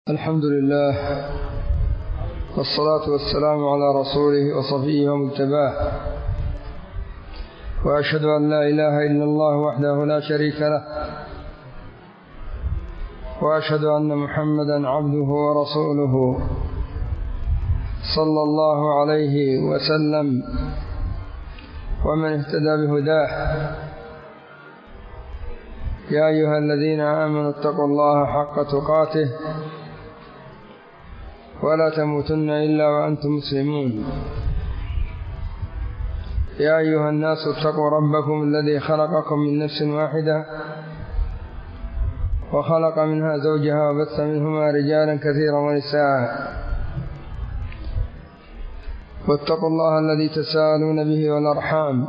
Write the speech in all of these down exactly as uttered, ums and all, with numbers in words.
الحمد لله والصلاة والسلام على رسوله وصفيه ومجتباه، وأشهد أن لا إله إلا الله وحده لا شريك له، وأشهد أن محمدا عبده ورسوله صلى الله عليه وسلم ومن اهتدى بهداه. يا أيها الذين آمنوا اتقوا الله حق تقاته ولا تموتن إلا وأنتم مسلمون. يا أيها الناس اتقوا ربكم الذي خلقكم من نفس واحدة وخلق منها زوجها وبث منهما رجالا كثيرا ونساء، واتقوا الله الذي تساءلون به والأرحام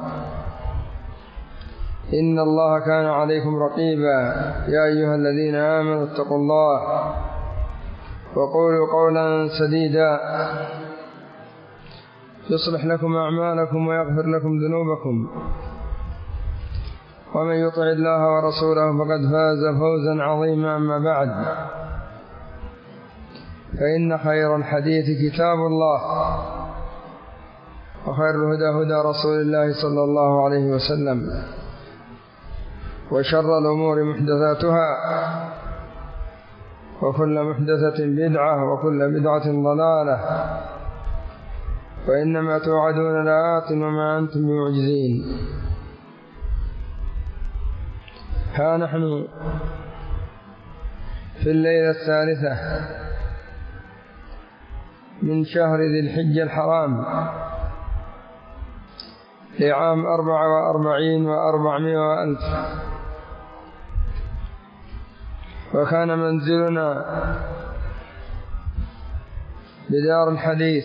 إن الله كان عليكم رقيبا. يا أيها الذين آمنوا اتقوا الله وقولوا قولا سديدا يصلح لكم أعمالكم ويغفر لكم ذنوبكم، ومن يطع الله ورسوله فقد فاز فوزا عظيما. أما بعد، فإن خير الحديث كتاب الله، وخير الهدى هدى رسول الله صلى الله عليه وسلم، وشر الأمور محدثاتها، وكل محدثة بدعة، وكل بدعة ضلالة، وإنما توعدون لآت وما أنتم بمعجزين. ها نحن في الليلة الثالثة من شهر ذي الحجة الحرام لعام أربع وأربعين وأربعمائة وألف، وكان منزلنا بدار الحديث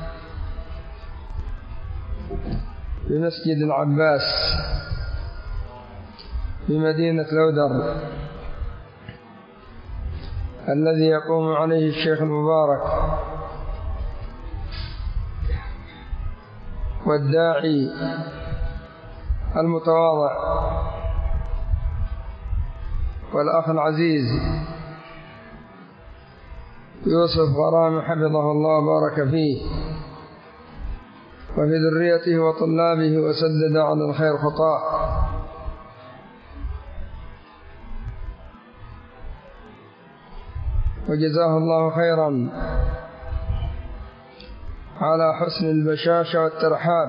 بمسجد العباس بمدينة لودر، الذي يقوم عليه الشيخ المبارك والداعي المتواضع والأخ العزيز يوسف غرام حفظه الله وبارك فيه وفي ذريته وطلابه، وسدد على الخير خطاه. وجزاه الله خيرا على حسن البشاشة والترحاب.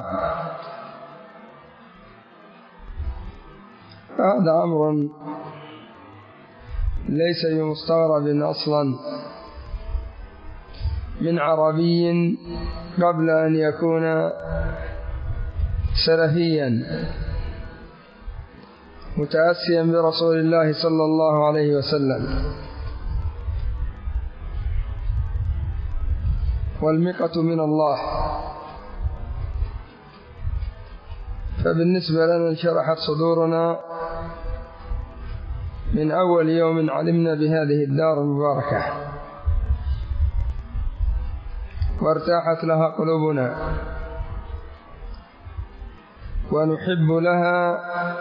هذا أمر ليس بمستغرب أصلا من عربي قبل أن يكون سلفيا متأسيا برسول الله صلى الله عليه وسلم. والمقة من الله. فبالنسبة لنا انشرحت صدورنا من أول يوم علمنا بهذه الدار المباركة، وارتاحت لها قلوبنا، ونحب لها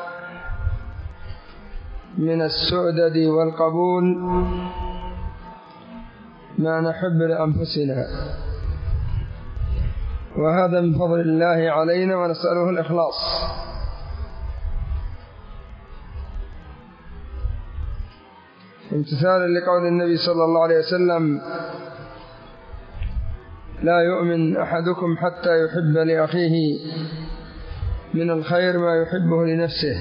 من السعدد والقبول ما نحب لأنفسنا، وهذا من فضل الله علينا، ونسأله الإخلاص. امتثالا لقول النبي صلى الله عليه وسلم: لا يؤمن أحدكم حتى يحب لأخيه من الخير ما يحبه لنفسه.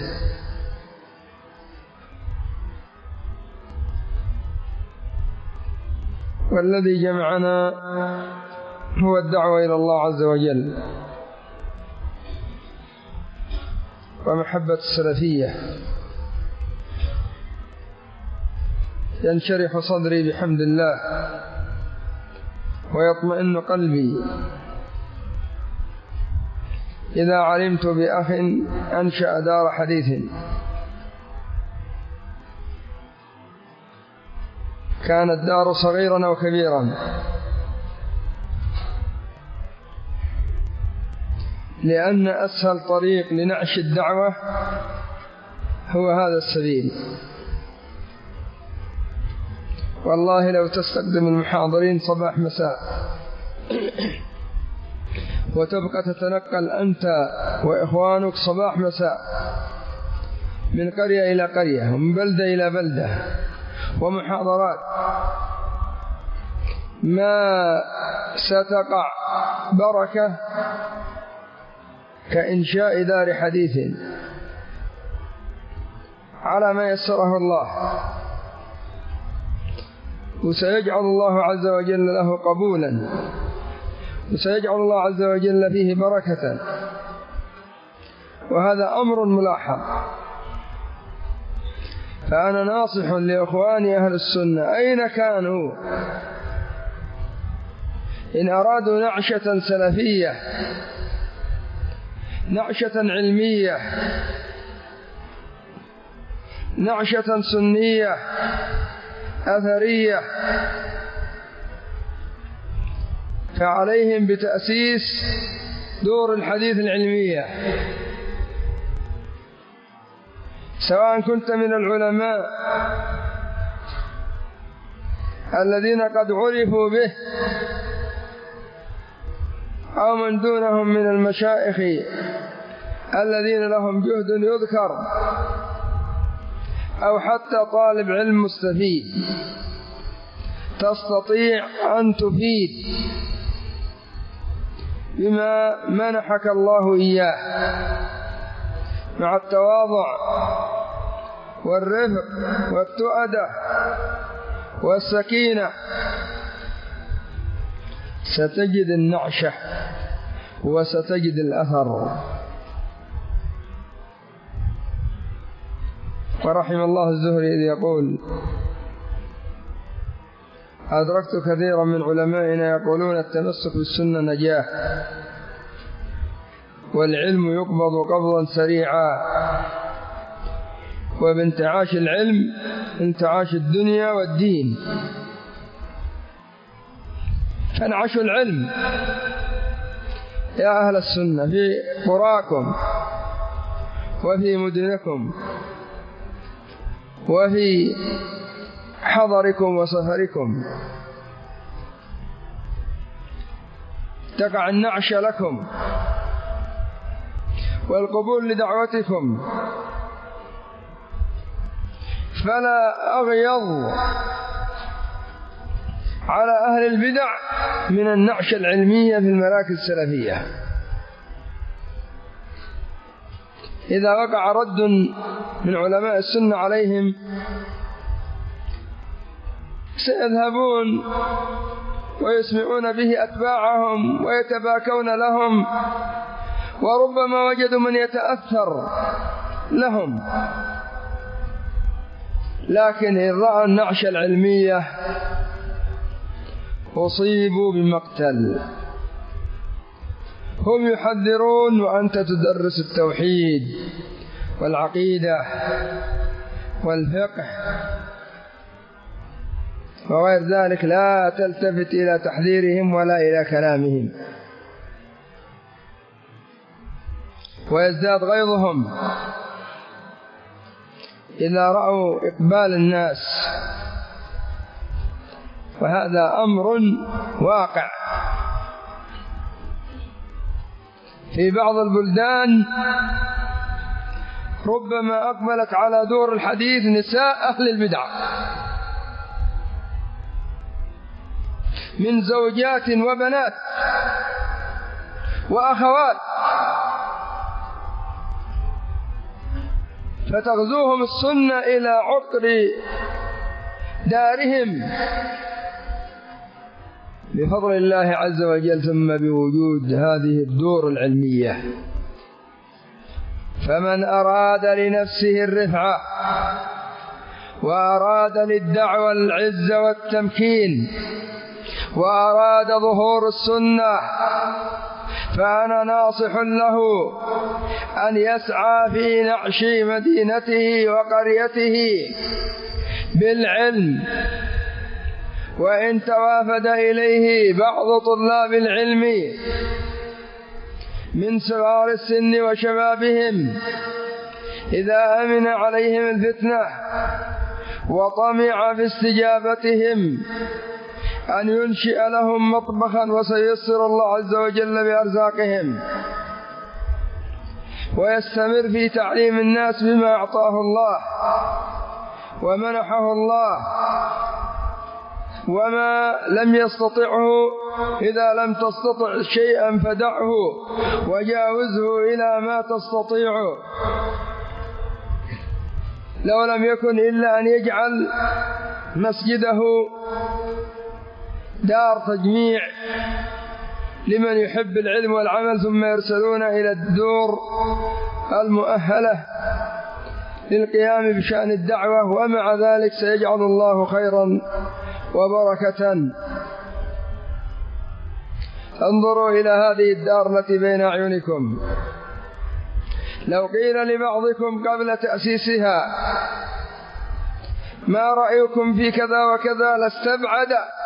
والذي جمعنا هو الدعوة إلى الله عز وجل ومحبة السلفية. ينشرح صدري بحمد الله، ويطمئن قلبي إذا علمت بأخ أنشأ دار حديث. كانت دار صغيرا أو كبيرا، لأن أسهل طريق لنعش الدعوة هو هذا السبيل. والله لو تستخدم المحاضرين صباح مساء وتبقى تتنقل أنت وإخوانك صباح مساء من قرية إلى قرية ومن بلدة إلى بلدة ومحاضرات، ما ستقع بركة كإنشاء دار حديث على ما يسره الله، وسيجعل الله عز وجل له قبولا، وسيجعل الله عز وجل فيه بركة، وهذا أمر ملاحظ. فأنا ناصح لإخواني أهل السنة أين كانوا إن أرادوا نعشة سلفية، نعشة علمية، نعشة سنية أثرية، فعليهم بتأسيس دور الحديث العلمية، سواء كنت من العلماء الذين قد عرفوا به أو من دونهم من المشايخ الذين لهم جهد يذكر، أو حتى طالب علم مستفيد تستطيع أن تفيد بما منحك الله إياه مع التواضع والرفق والتؤدة والسكينة، ستجد النعشة وستجد الأثر. ورحم الله الزهري إذ يقول: أدركت كثيرا من علمائنا يقولون التمسك بالسنة نجاة، والعلم يقبض قبضا سريعا، وبانتعاش العلم انتعاش الدنيا والدين. فانعشوا العلم يا أهل السنة في قراكم وفي مدنكم وفي حضركم وسفركم، تقع النعش لكم والقبول لدعوتكم. فلا أغيظ على أهل البدع من النعش العلمية في المراكز السلفية. إذا وقع رد من علماء السنة عليهم سيذهبون ويسمعون به أتباعهم ويتباكون لهم، وربما وجدوا من يتأثر لهم. لكن إن رأوا النعش العلمية أصيبوا بمقتل. هم يحذرون وأنت تدرس التوحيد والعقيدة والفقه وغير ذلك، لا تلتفت إلى تحذيرهم ولا إلى كلامهم، ويزداد غيظهم إذا رأوا إقبال الناس. وهذا أمر واقع في بعض البلدان، ربما أقبلت على دور الحديث نساء أهل البدع من زوجات وبنات وأخوات، فتغزوهم السنة إلى عقر دارهم بفضل الله عز وجل، ثم بوجود هذه الدور العلمية. فمن أراد لنفسه الرفعة وأراد للدعوة العز والتمكين وأراد ظهور السنة، فأنا ناصح له أن يسعى في نعش مدينته وقريته بالعلم. وإن توافد إليه بعض طلاب العلم من صغار السن وشبابهم إذا أمن عليهم الفتنة وطمع في استجابتهم أن ينشئ لهم مطبخا وسيسر الله عز وجل بأرزاقهم، ويستمر في تعليم الناس بما أعطاه الله ومنحه الله، وما لم يستطعه إذا لم تستطع شيئا فدعه وجاوزه إلى ما تستطيع، لو لم يكن إلا أن يجعل مسجده دار تجميع لمن يحب العلم والعمل، ثم يرسلون إلى الدور المؤهلة للقيام بشأن الدعوة، ومع ذلك سيجعل الله خيرا وبركة. انظروا إلى هذه الدار التي بين أعينكم، لو قيل لبعضكم قبل تأسيسها ما رأيكم في كذا وكذا لاستبعد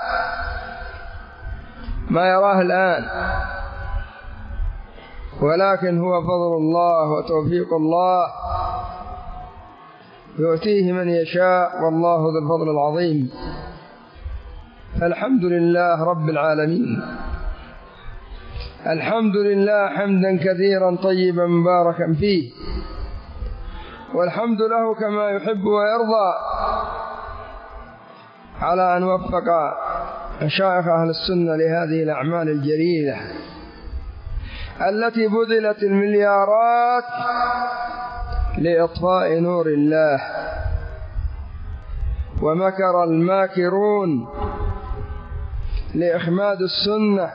ما يراه الآن، ولكن هو فضل الله وتوفيق الله يؤتيه من يشاء، والله ذو الفضل العظيم. الحمد لله رب العالمين، الحمد لله حمدا كثيرا طيبا مباركا فيه، والحمد له كما يحب ويرضى على أن وفق مشايخ أهل السنة لهذه الأعمال الجليلة التي بذلت المليارات لإطفاء نور الله، ومكر الماكرون لإخماد السنة،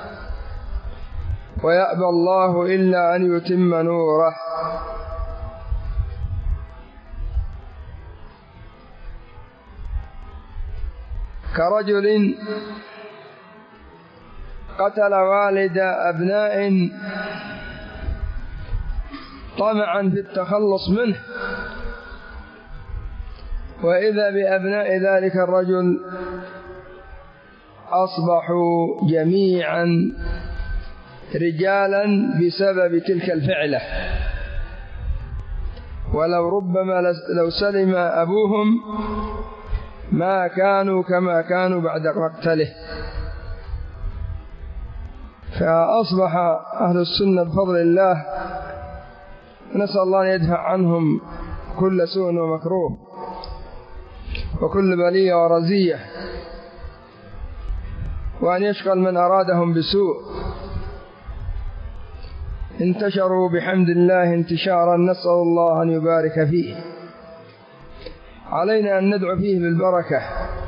ويأبى الله إلا أن يتم نوره. كرجل قتل والد أبناء طمعا في التخلص منه، وإذا بأبناء ذلك الرجل أصبحوا جميعا رجالا بسبب تلك الفعلة، ولو ربما لو سلم أبوهم ما كانوا كما كانوا بعد مقتله. فأصبح أهل السنة بفضل الله، نسأل الله أن يدفع عنهم كل سوء ومكروه وكل بلية ورزية، وأن يشغل من أرادهم بسوء. انتشروا بحمد الله انتشارا نسأل الله أن يبارك فيه، علينا أن ندعو فيه بالبركة،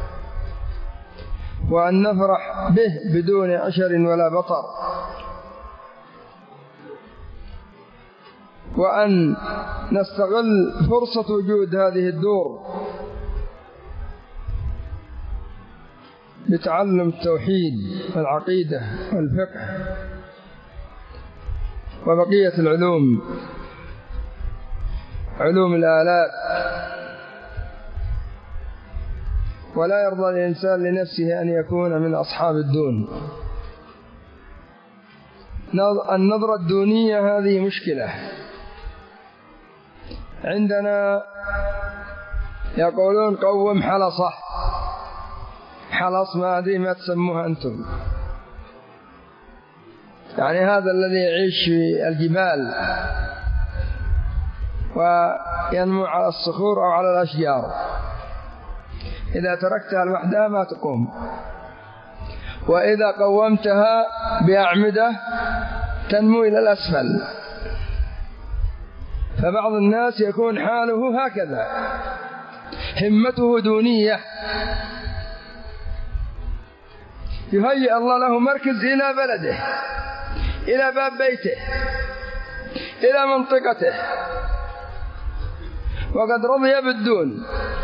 وأن نفرح به بدون عشر ولا بطر، وأن نستغل فرصة وجود هذه الدور بتعلم التوحيد والعقيدة والفقه وبقية العلوم، علوم الآلات. ولا يرضى الإنسان لنفسه أن يكون من أصحاب الدون. النظرة الدونية هذه مشكلة عندنا، يقولون قوم حلصة، حلص ما أدري ما تسموها أنتم، يعني هذا الذي يعيش في الجبال وينمو على الصخور أو على الأشجار، إذا تركتها لوحدها ما تقوم، وإذا قومتها بأعمدة تنمو إلى الأسفل. فبعض الناس يكون حاله هكذا، همته دونية، يهيئ الله له مركز إلى بلده، إلى باب بيته، إلى منطقته، وقد رضي بالدون.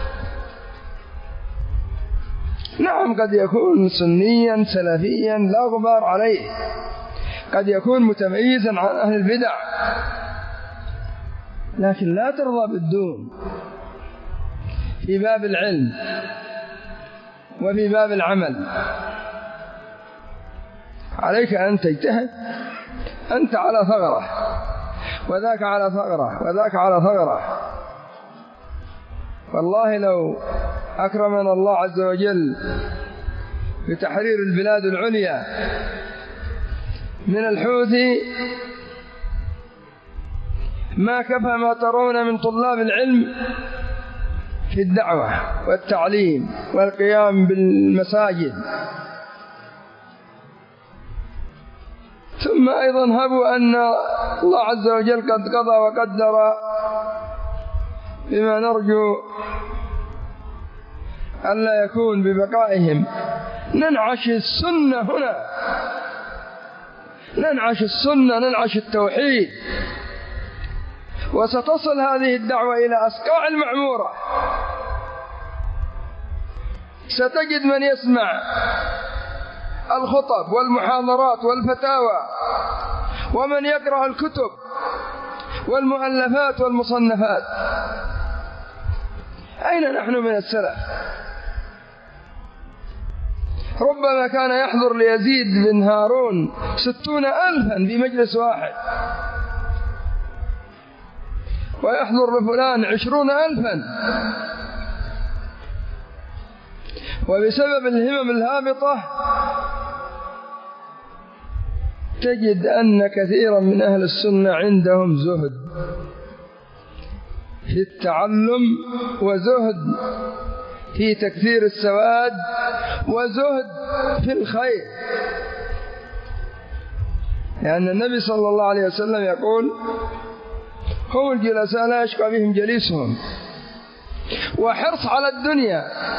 نعم، قد يكون سنيا سلفيا لا غبار عليه، قد يكون متميزا عن أهل البدع، لكن لا ترضى بالدون في باب العلم وفي باب العمل. عليك أن تجتهد، أنت على ثغرة وذاك على ثغرة وذاك على ثغرة، والله لو أكرمنا الله عز وجل بتحرير البلاد العليا من الحوثي ما كفى ما ترون من طلاب العلم في الدعوة والتعليم والقيام بالمساجد. ثم أيضا هبوا أن الله عز وجل قد قضى وقدر بما نرجو ألا يكون ببقائهم. ننعش السنة هنا، ننعش السنة، ننعش التوحيد، وستصل هذه الدعوة إلى أسقاع المعمورة. ستجد من يسمع الخطب والمحاضرات والفتاوى، ومن يقرأ الكتب والمؤلفات والمصنفات. أين نحن من السلف؟ ربما كان يحضر ليزيد بن هارون ستون ألفا في مجلس واحد، ويحضر لفلان عشرون ألفا، وبسبب الهمم الهابطة تجد أن كثيرا من أهل السنة عندهم زهد في التعلم، وزهد في تكثير السواد، وزهد في الخير. لأن النبي صلى الله عليه وسلم يقول: هم الجلساء لا يشقى بهم جليسهم. وحرص على الدنيا،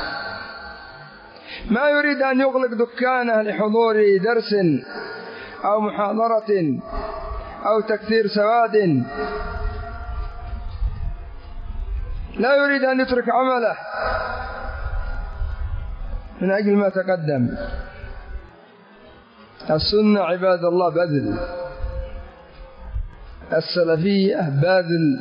ما يريد أن يغلق دكانه لحضور درس أو محاضرة أو تكثير سواد، لا يريد أن يترك عمله من أجل ما تقدم. السنة عباد الله بذل، السلفية باذل.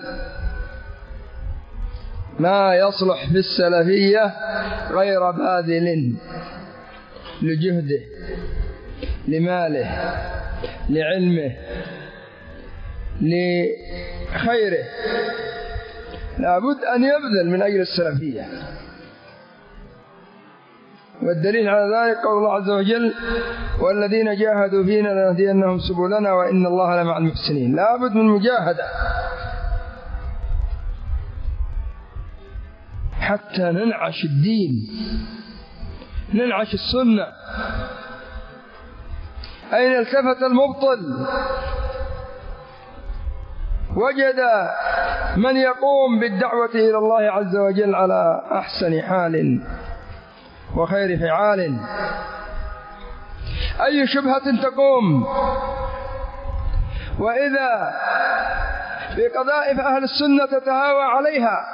ما يصلح في السلفية غير باذل لجهده، لماله، لعلمه، لخيره. لابد أن يبذل من أجل السلفية. والدليل على ذلك قول الله عز وجل: والذين جاهدوا فينا لنهدينهم سبلنا وإن الله لمع المحسنين. لابد من مجاهدة حتى ننعش الدين، ننعش السنة. أين التفت المبطل؟ وجد من يقوم بالدعوة إلى الله عز وجل على أحسن حال وخير فعال. أي شبهة تقوم وإذا بقذائف أهل السنة تتهاوى عليها،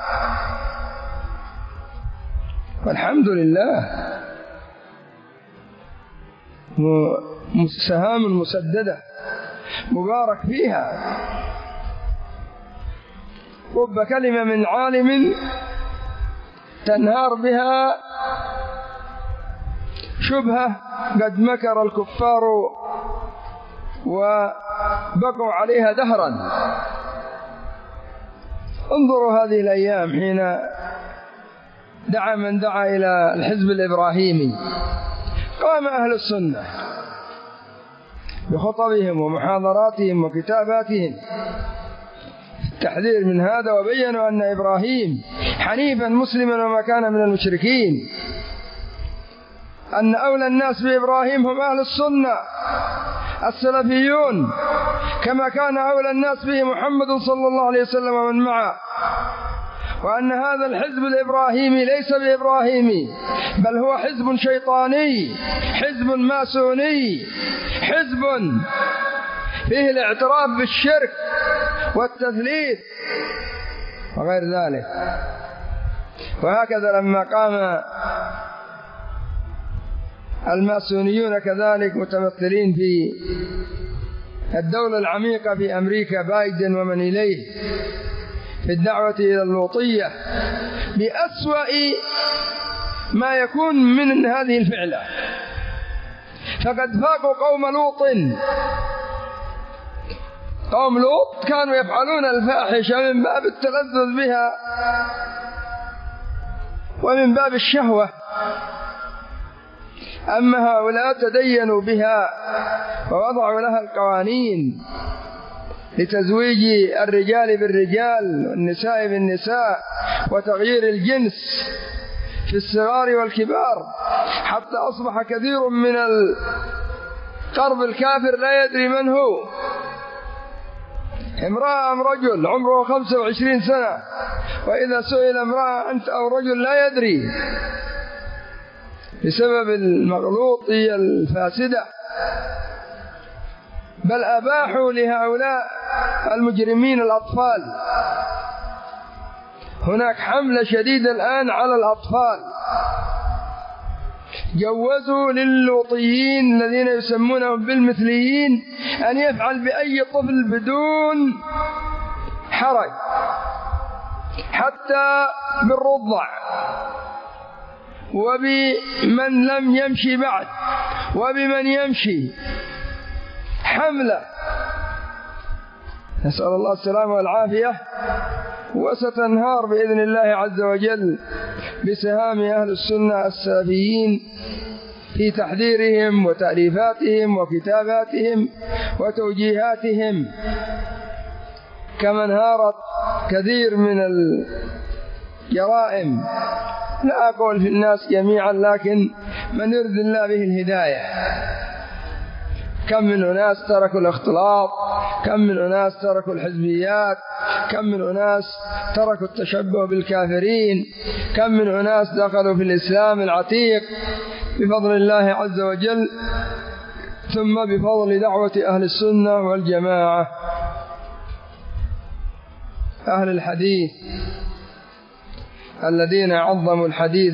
والحمد لله سهام مسددة مبارك فيها. رب كلمة من عالم تنهار بها شبهة قد مكر الكفار وبقوا عليها دهرا. انظروا هذه الأيام حين دعا من دعا إلى الحزب الإبراهيمي، قام أهل السنة بخطبهم ومحاضراتهم وكتاباتهم التحذير من هذا، وبينوا أن إبراهيم حنيفا مسلما وما كان من المشركين، أن أولى الناس بإبراهيم هم أهل السنة السلفيون، كما كان أولى الناس به محمد صلى الله عليه وسلم ومن معه، وأن هذا الحزب الإبراهيمي ليس بإبراهيمي، بل هو حزب شيطاني، حزب ماسوني، حزب فيه الاعتراف بالشرك والتثليث وغير ذلك. وهكذا لما قام الماسونيون كذلك متمثلين في الدولة العميقة في أمريكا، بايدن ومن إليه، في الدعوة إلى اللوطية بأسوأ ما يكون من هذه الفعلة، فقد فاقوا قوم لوط. قوم لوط كانوا يفعلون الفاحشة من باب التلذذ بها ومن باب الشهوة. أما هؤلاء تدينوا بها ووضعوا لها القوانين لتزويج الرجال بالرجال والنساء بالنساء وتغيير الجنس في الصغار والكبار، حتى أصبح كثير من القرب الكافر لا يدري من هو، امرأة أم رجل عمره خمسة وعشرين سنة، وإذا سئل امرأة أنت أو رجل لا يدري بسبب المغلوطية الفاسدة. بل أباحوا لهؤلاء المجرمين الأطفال. هناك حملة شديدة الآن على الأطفال، جوزوا للوطيين الذين يسمونهم بالمثليين أن يفعل بأي طفل بدون حرج، حتى بالرضع، وبمن لم يمشي بعد، وبمن يمشي. حملة نسأل الله السلامة والعافية، وستنهار بإذن الله عز وجل بسهام أهل السنة السلفيين في تحذيرهم وتأليفاتهم وكتاباتهم وتوجيهاتهم، كما انهارت كثير من الجرائم. لا أقول في الناس جميعا، لكن من يرد الله به الهداية. كم من أناس تركوا الاختلاط، كم من أناس تركوا الحزبيات، كم من أناس تركوا التشبه بالكافرين، كم من أناس دخلوا في الإسلام العتيق بفضل الله عز وجل، ثم بفضل دعوة أهل السنة والجماعة أهل الحديث الذين عظموا الحديث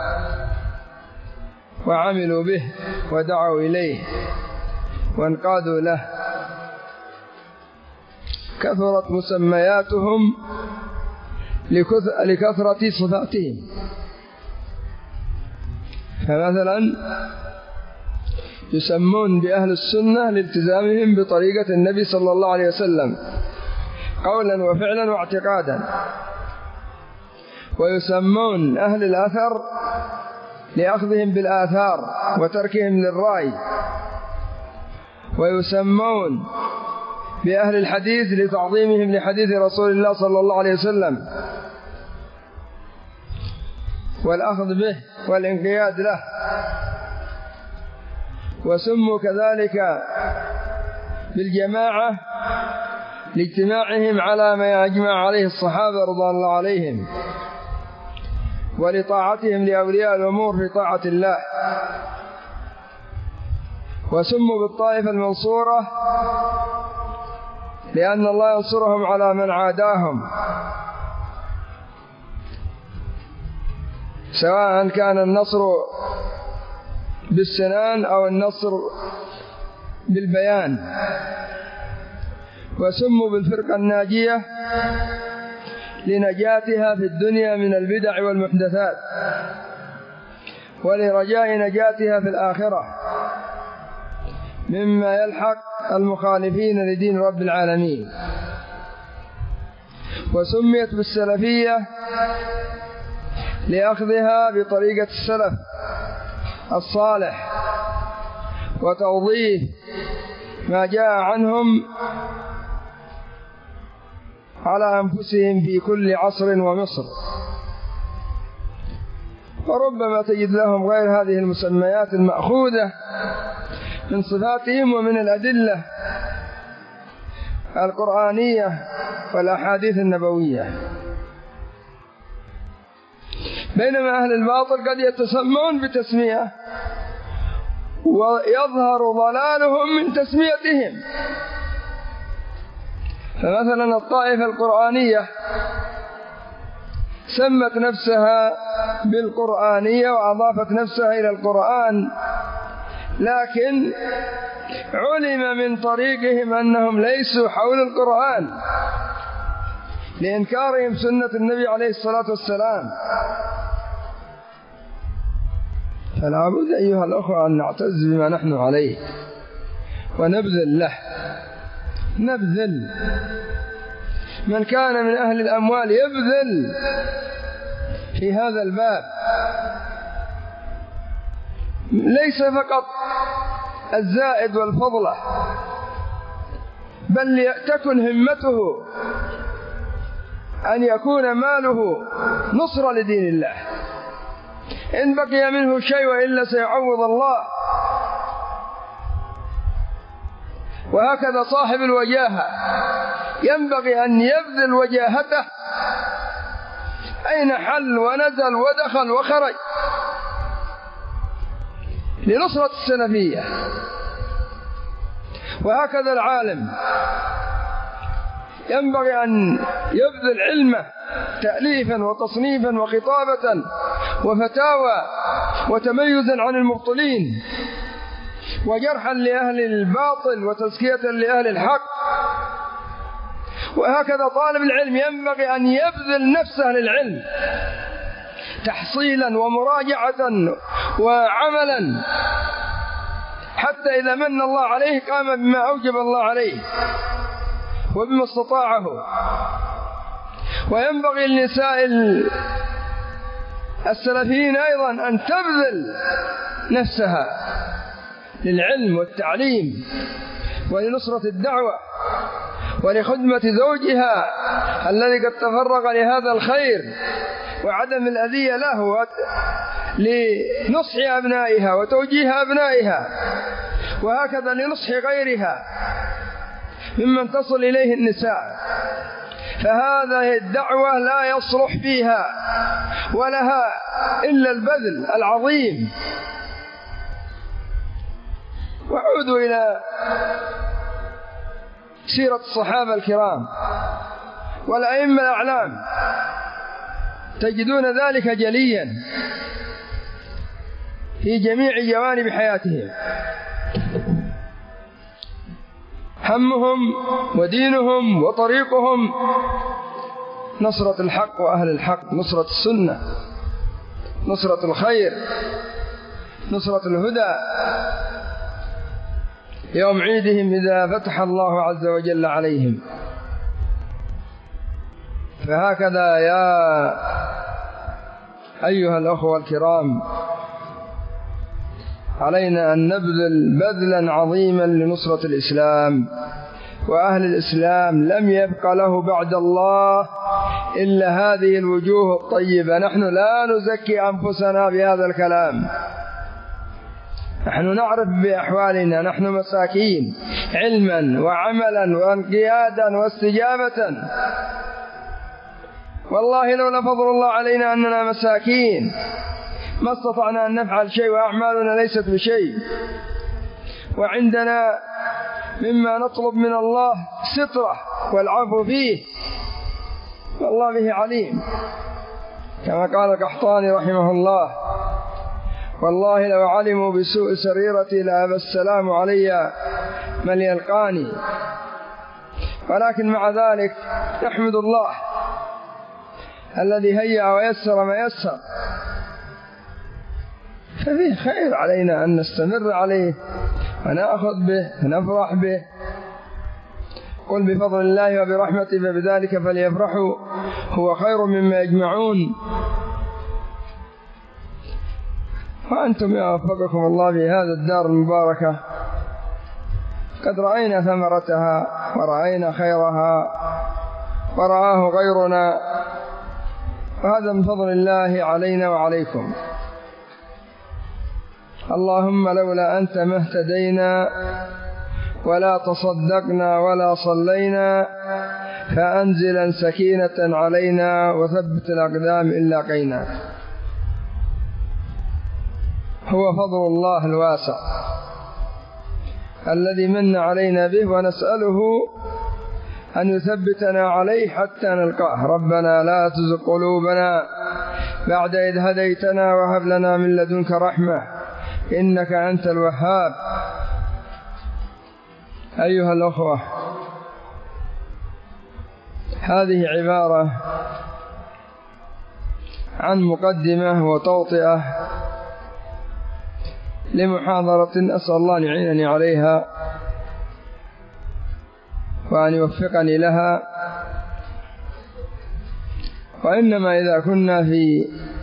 وعملوا به ودعوا إليه وانقادوا له. كثرت مسمياتهم لكثرة صفاتهم. فمثلا يسمون بأهل السنة لالتزامهم بطريقة النبي صلى الله عليه وسلم قولا وفعلا واعتقادا، ويسمون أهل الأثر لأخذهم بالآثار وتركهم للرأي، ويسمون بأهل الحديث لتعظيمهم لحديث رسول الله صلى الله عليه وسلم والأخذ به والانقياد له. وسموا كذلك بالجماعة لاجتماعهم على ما يجمع عليه الصحابة رضوان الله عليهم، ولطاعتهم لأولياء الأمور في طاعة الله. وسموا بالطائفة المنصورة لأن الله ينصرهم على من عاداهم، سواء كان النصر بالسنان أو النصر بالبيان. وسموا بالفرقة الناجية لنجاتها في الدنيا من البدع والمحدثات، ولرجاء نجاتها في الآخرة مما يلحق المخالفين لدين رب العالمين. وسميت بالسلفية لأخذها بطريقة السلف الصالح وتوضيح ما جاء عنهم على أنفسهم في كل عصر ومصر. وربما تجد لهم غير هذه المسميات المأخوذة من صفاتهم ومن الأدلة القرآنية والأحاديث النبوية. بينما أهل الباطل قد يتسمون بتسمية ويظهر ضلالهم من تسميتهم. فمثلا الطائفة القرآنية سمت نفسها بالقرآنية وأضافت نفسها إلى القرآن، لكن علم من طريقهم أنهم ليسوا حول القرآن لإنكارهم سنة النبي عليه الصلاة والسلام. فلا بد أيها الأخوة أن نعتز بما نحن عليه ونبذل له. نبذل. من كان من أهل الأموال يبذل في هذا الباب ليس فقط الزائد والفضلة، بل تكن همته أن يكون ماله نصرة لدين الله، إن بقي منه شيء وإلا سيعوض الله. وهكذا صاحب الوجاهة ينبغي أن يبذل وجاهته أين حل ونزل ودخل وخرج لنصرة السلفية. وهكذا العالم ينبغي أن يبذل علمه تأليفا وتصنيفا وخطابة وفتاوى وتميزا عن المبطلين وجرحا لأهل الباطل وتزكية لأهل الحق. وهكذا طالب العلم ينبغي أن يبذل نفسه للعلم تحصيلا ومراجعة وعملا، حتى إذا من الله عليه قام بما أوجب الله عليه وبما استطاعه. وينبغي للنساء السلفيين أيضا أن تبذل نفسها للعلم والتعليم ولنصرة الدعوة ولخدمة زوجها الذي قد تفرغ لهذا الخير وعدم الأذية له، لنصح أبنائها وتوجيه أبنائها، وهكذا لنصح غيرها ممن تصل إليه النساء. فهذه الدعوة لا يصلح فيها ولها إلا البذل العظيم. وعودوا إلى سيرة الصحابة الكرام والأئمة الأعلام تجدون ذلك جليا في جميع جوانب حياتهم. همهم ودينهم وطريقهم نصرة الحق وأهل الحق، نصرة السنة، نصرة الخير، نصرة الهدى يوم عيدهم إذا فتح الله عز وجل عليهم. فهكذا يا أيها الأخوة الكرام علينا أن نبذل بذلا عظيما لنصرة الإسلام وأهل الإسلام. لم يبق له بعد الله إلا هذه الوجوه الطيبة. نحن لا نزكي أنفسنا بهذا الكلام، نحن نعرف بأحوالنا، نحن مساكين علما وعملا وانقيادا واستجابة. والله لولا فضل الله علينا أننا مساكين ما استطعنا أن نفعل شيء، وأعمالنا ليست بشيء، وعندنا مما نطلب من الله سترة والعفو فيه، والله به عليم. كما قال القحطاني رحمه الله: والله لو علموا بسوء سريرتي لأبى السلام علي من يلقاني. ولكن مع ذلك نحمد الله الذي هيأ ويسر ما يسر، ففيه خير علينا أن نستمر عليه ونأخذ به ونفرح به. قل بفضل الله وبرحمته فبذلك فليفرحوا هو خير مما يجمعون. وأنتم يا وفقكم الله في هذا الدار المباركة قد رأينا ثمرتها ورأينا خيرها ورآه غيرنا، وهذا من فضل الله علينا وعليكم. اللهم لولا أنت ما اهتدينا ولا تصدقنا ولا صلينا، فأنزلا سكينة علينا وثبت الأقدام إن لاقينا. هو فضل الله الواسع الذي من علينا به، ونسأله أن يثبتنا عليه حتى نلقاه. ربنا لا تزغ قلوبنا بعد إذ هديتنا وهب لنا من لدنك رحمة إنك أنت الوهاب. أيها الأخوة، هذه عبارة عن مقدمة وتوطئة لمحاضرة أسأل الله أن يعينني عليها وأن يوفقني لها. وإنما إذا كنا في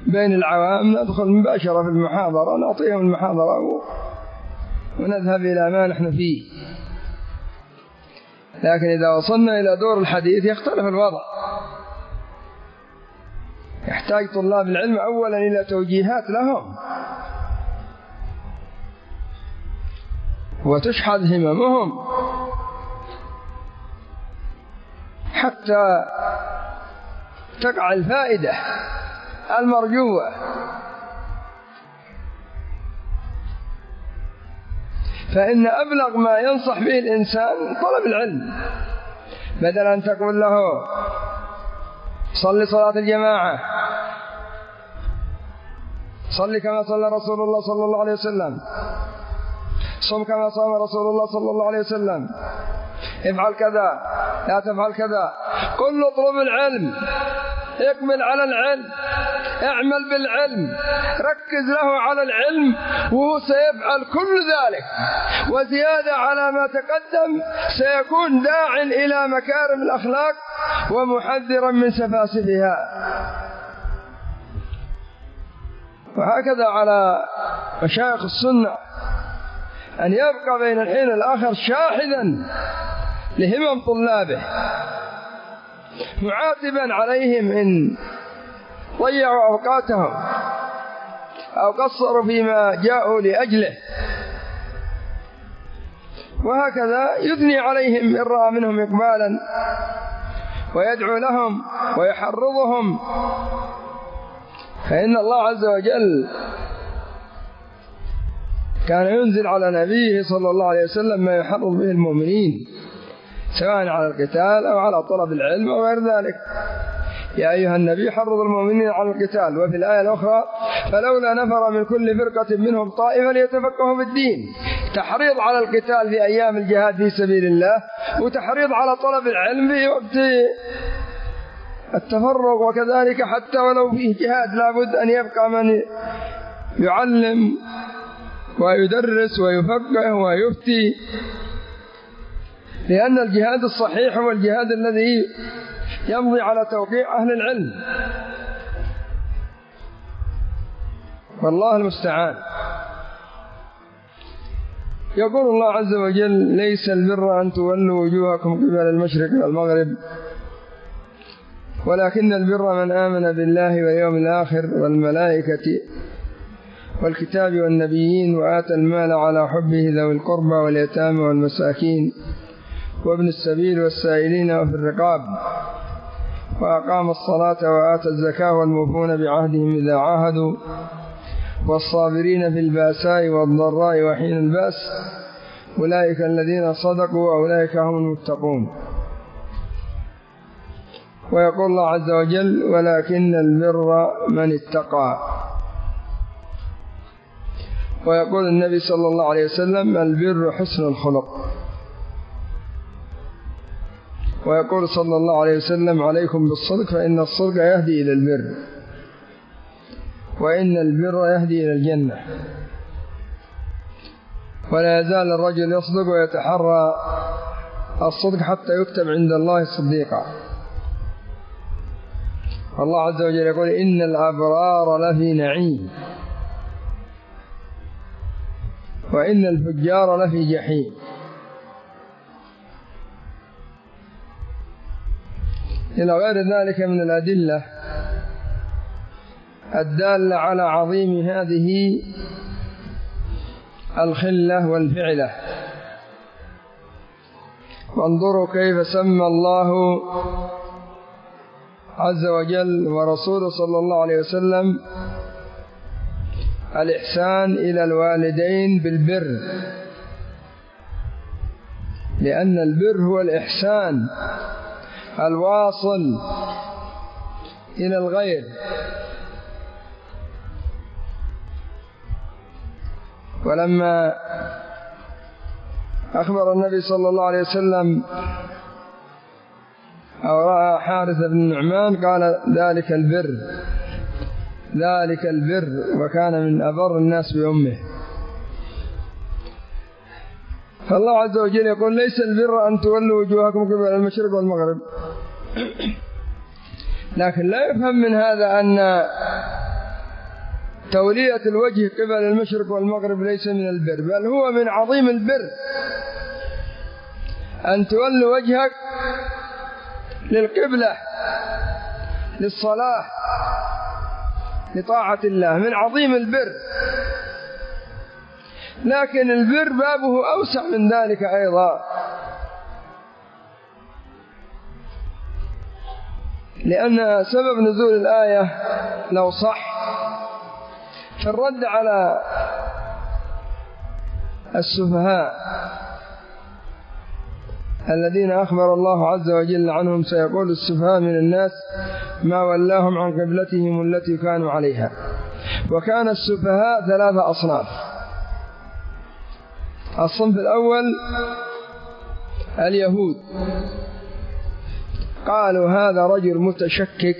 بين العوام ندخل مباشرة في المحاضرة ونعطيهم المحاضرة ونذهب إلى ما نحن فيه. لكن إذا وصلنا إلى دور الحديث يختلف الوضع، يحتاج طلاب العلم أولا إلى توجيهات لهم وتشحذ هممهم حتى تقع الفائدة المرجوة. فإن أبلغ ما ينصح به الإنسان طلب العلم، بدل أن تقول له صل صلاة الجماعة، صل كما صلى رسول الله صلى الله عليه وسلم، صم كما صام رسول الله صلى الله عليه وسلم، افعل كذا لا تفعل كذا. قل له اطلب العلم، اكمل على العلم، اعمل بالعلم، ركز له على العلم، وهو سيفعل كل ذلك وزيادة على ما تقدم، سيكون داعٍ إلى مكارم الأخلاق ومحذرا من سفاسفها. وهكذا على مشايخ السنة أن يبقى بين الحين والآخر شاحذا لهمم طلابه، معاتبا عليهم إن ضيعوا أوقاتهم أو قصروا فيما جاءوا لأجله، وهكذا يثني عليهم إن رأى منهم إقبالا ويدعو لهم ويحرضهم. فإن الله عز وجل كان ينزل على نبيه صلى الله عليه وسلم ما يحرض به المؤمنين، سواء على القتال أو على طلب العلم أو غير ذلك. يا أيها النبي حرض المؤمنين على القتال. وفي الآية الأخرى فلولا نفر من كل فرقة منهم طائفة ليتفقهوا في الدين. تحريض على القتال في أيام الجهاد في سبيل الله، وتحريض على طلب العلم في وقت التفرغ. وكذلك حتى ولو فيه جهاد لابد أن يبقى من يعلم ويدرس ويفقه ويفتي، لأن الجهاد الصحيح هو الجهاد الذي يمضي على توقيع أهل العلم، والله المستعان. يقول الله عز وجل: ليس البر أن تولوا وجوهكم قبل المشرق والمغرب ولكن البر من آمن بالله واليوم الآخر والملائكة والكتاب والنبيين وآتى المال على حبه ذوي القربى واليتامى والمساكين وابن السبيل والسائلين وفي الرقاب وأقام الصلاة وآتى الزكاة والموفون بعهدهم إذا عاهدوا والصابرين في البأساء والضراء وحين البأس أولئك الذين صدقوا وأولئك هم المتقون. ويقول الله عز وجل: ولكن البر من اتقى. ويقول النبي صلى الله عليه وسلم: البر حسن الخلق. ويقول صلى الله عليه وسلم: عليكم بالصدق فإن الصدق يهدي إلى البر وإن البر يهدي إلى الجنة. ولا يزال الرجل يصدق ويتحرى الصدق حتى يكتب عند الله صديقا. الله عز وجل يقول: إن الأبرار لفي نعيم وإن الفجار لفي جحيم. إلى غير ذلك من الأدلة الدالة على عظيم هذه الخلة والفعلة. وانظروا كيف سمى الله عز وجل ورسوله صلى الله عليه وسلم الإحسان إلى الوالدين بالبر، لأن البر هو الإحسان الواصل إلى الغير. ولما أخبر النبي صلى الله عليه وسلم أو رأى حارث بن النعمان قال: ذلك البر ذلك البر وكان من أبر الناس بأمه. فالله عز وجل يقول: ليس البر أن تولوا وجوهكم قبل المشرق والمغرب. لكن لا يفهم من هذا أن تولية الوجه قبل المشرق والمغرب ليس من البر، بل هو من عظيم البر أن تولي وجهك للقبلة للصلاة لطاعة الله، من عظيم البر. لكن البر بابه أوسع من ذلك أيضا، لأن سبب نزول الآية لو صح في الرد على السفهاء الذين أخبر الله عز وجل عنهم سيقول السفهاء من الناس ما ولاهم عن قبلتهم التي كانوا عليها. وكان السفهاء ثلاثة أصناف. الصنف الأول اليهود، قالوا هذا رجل متشكك،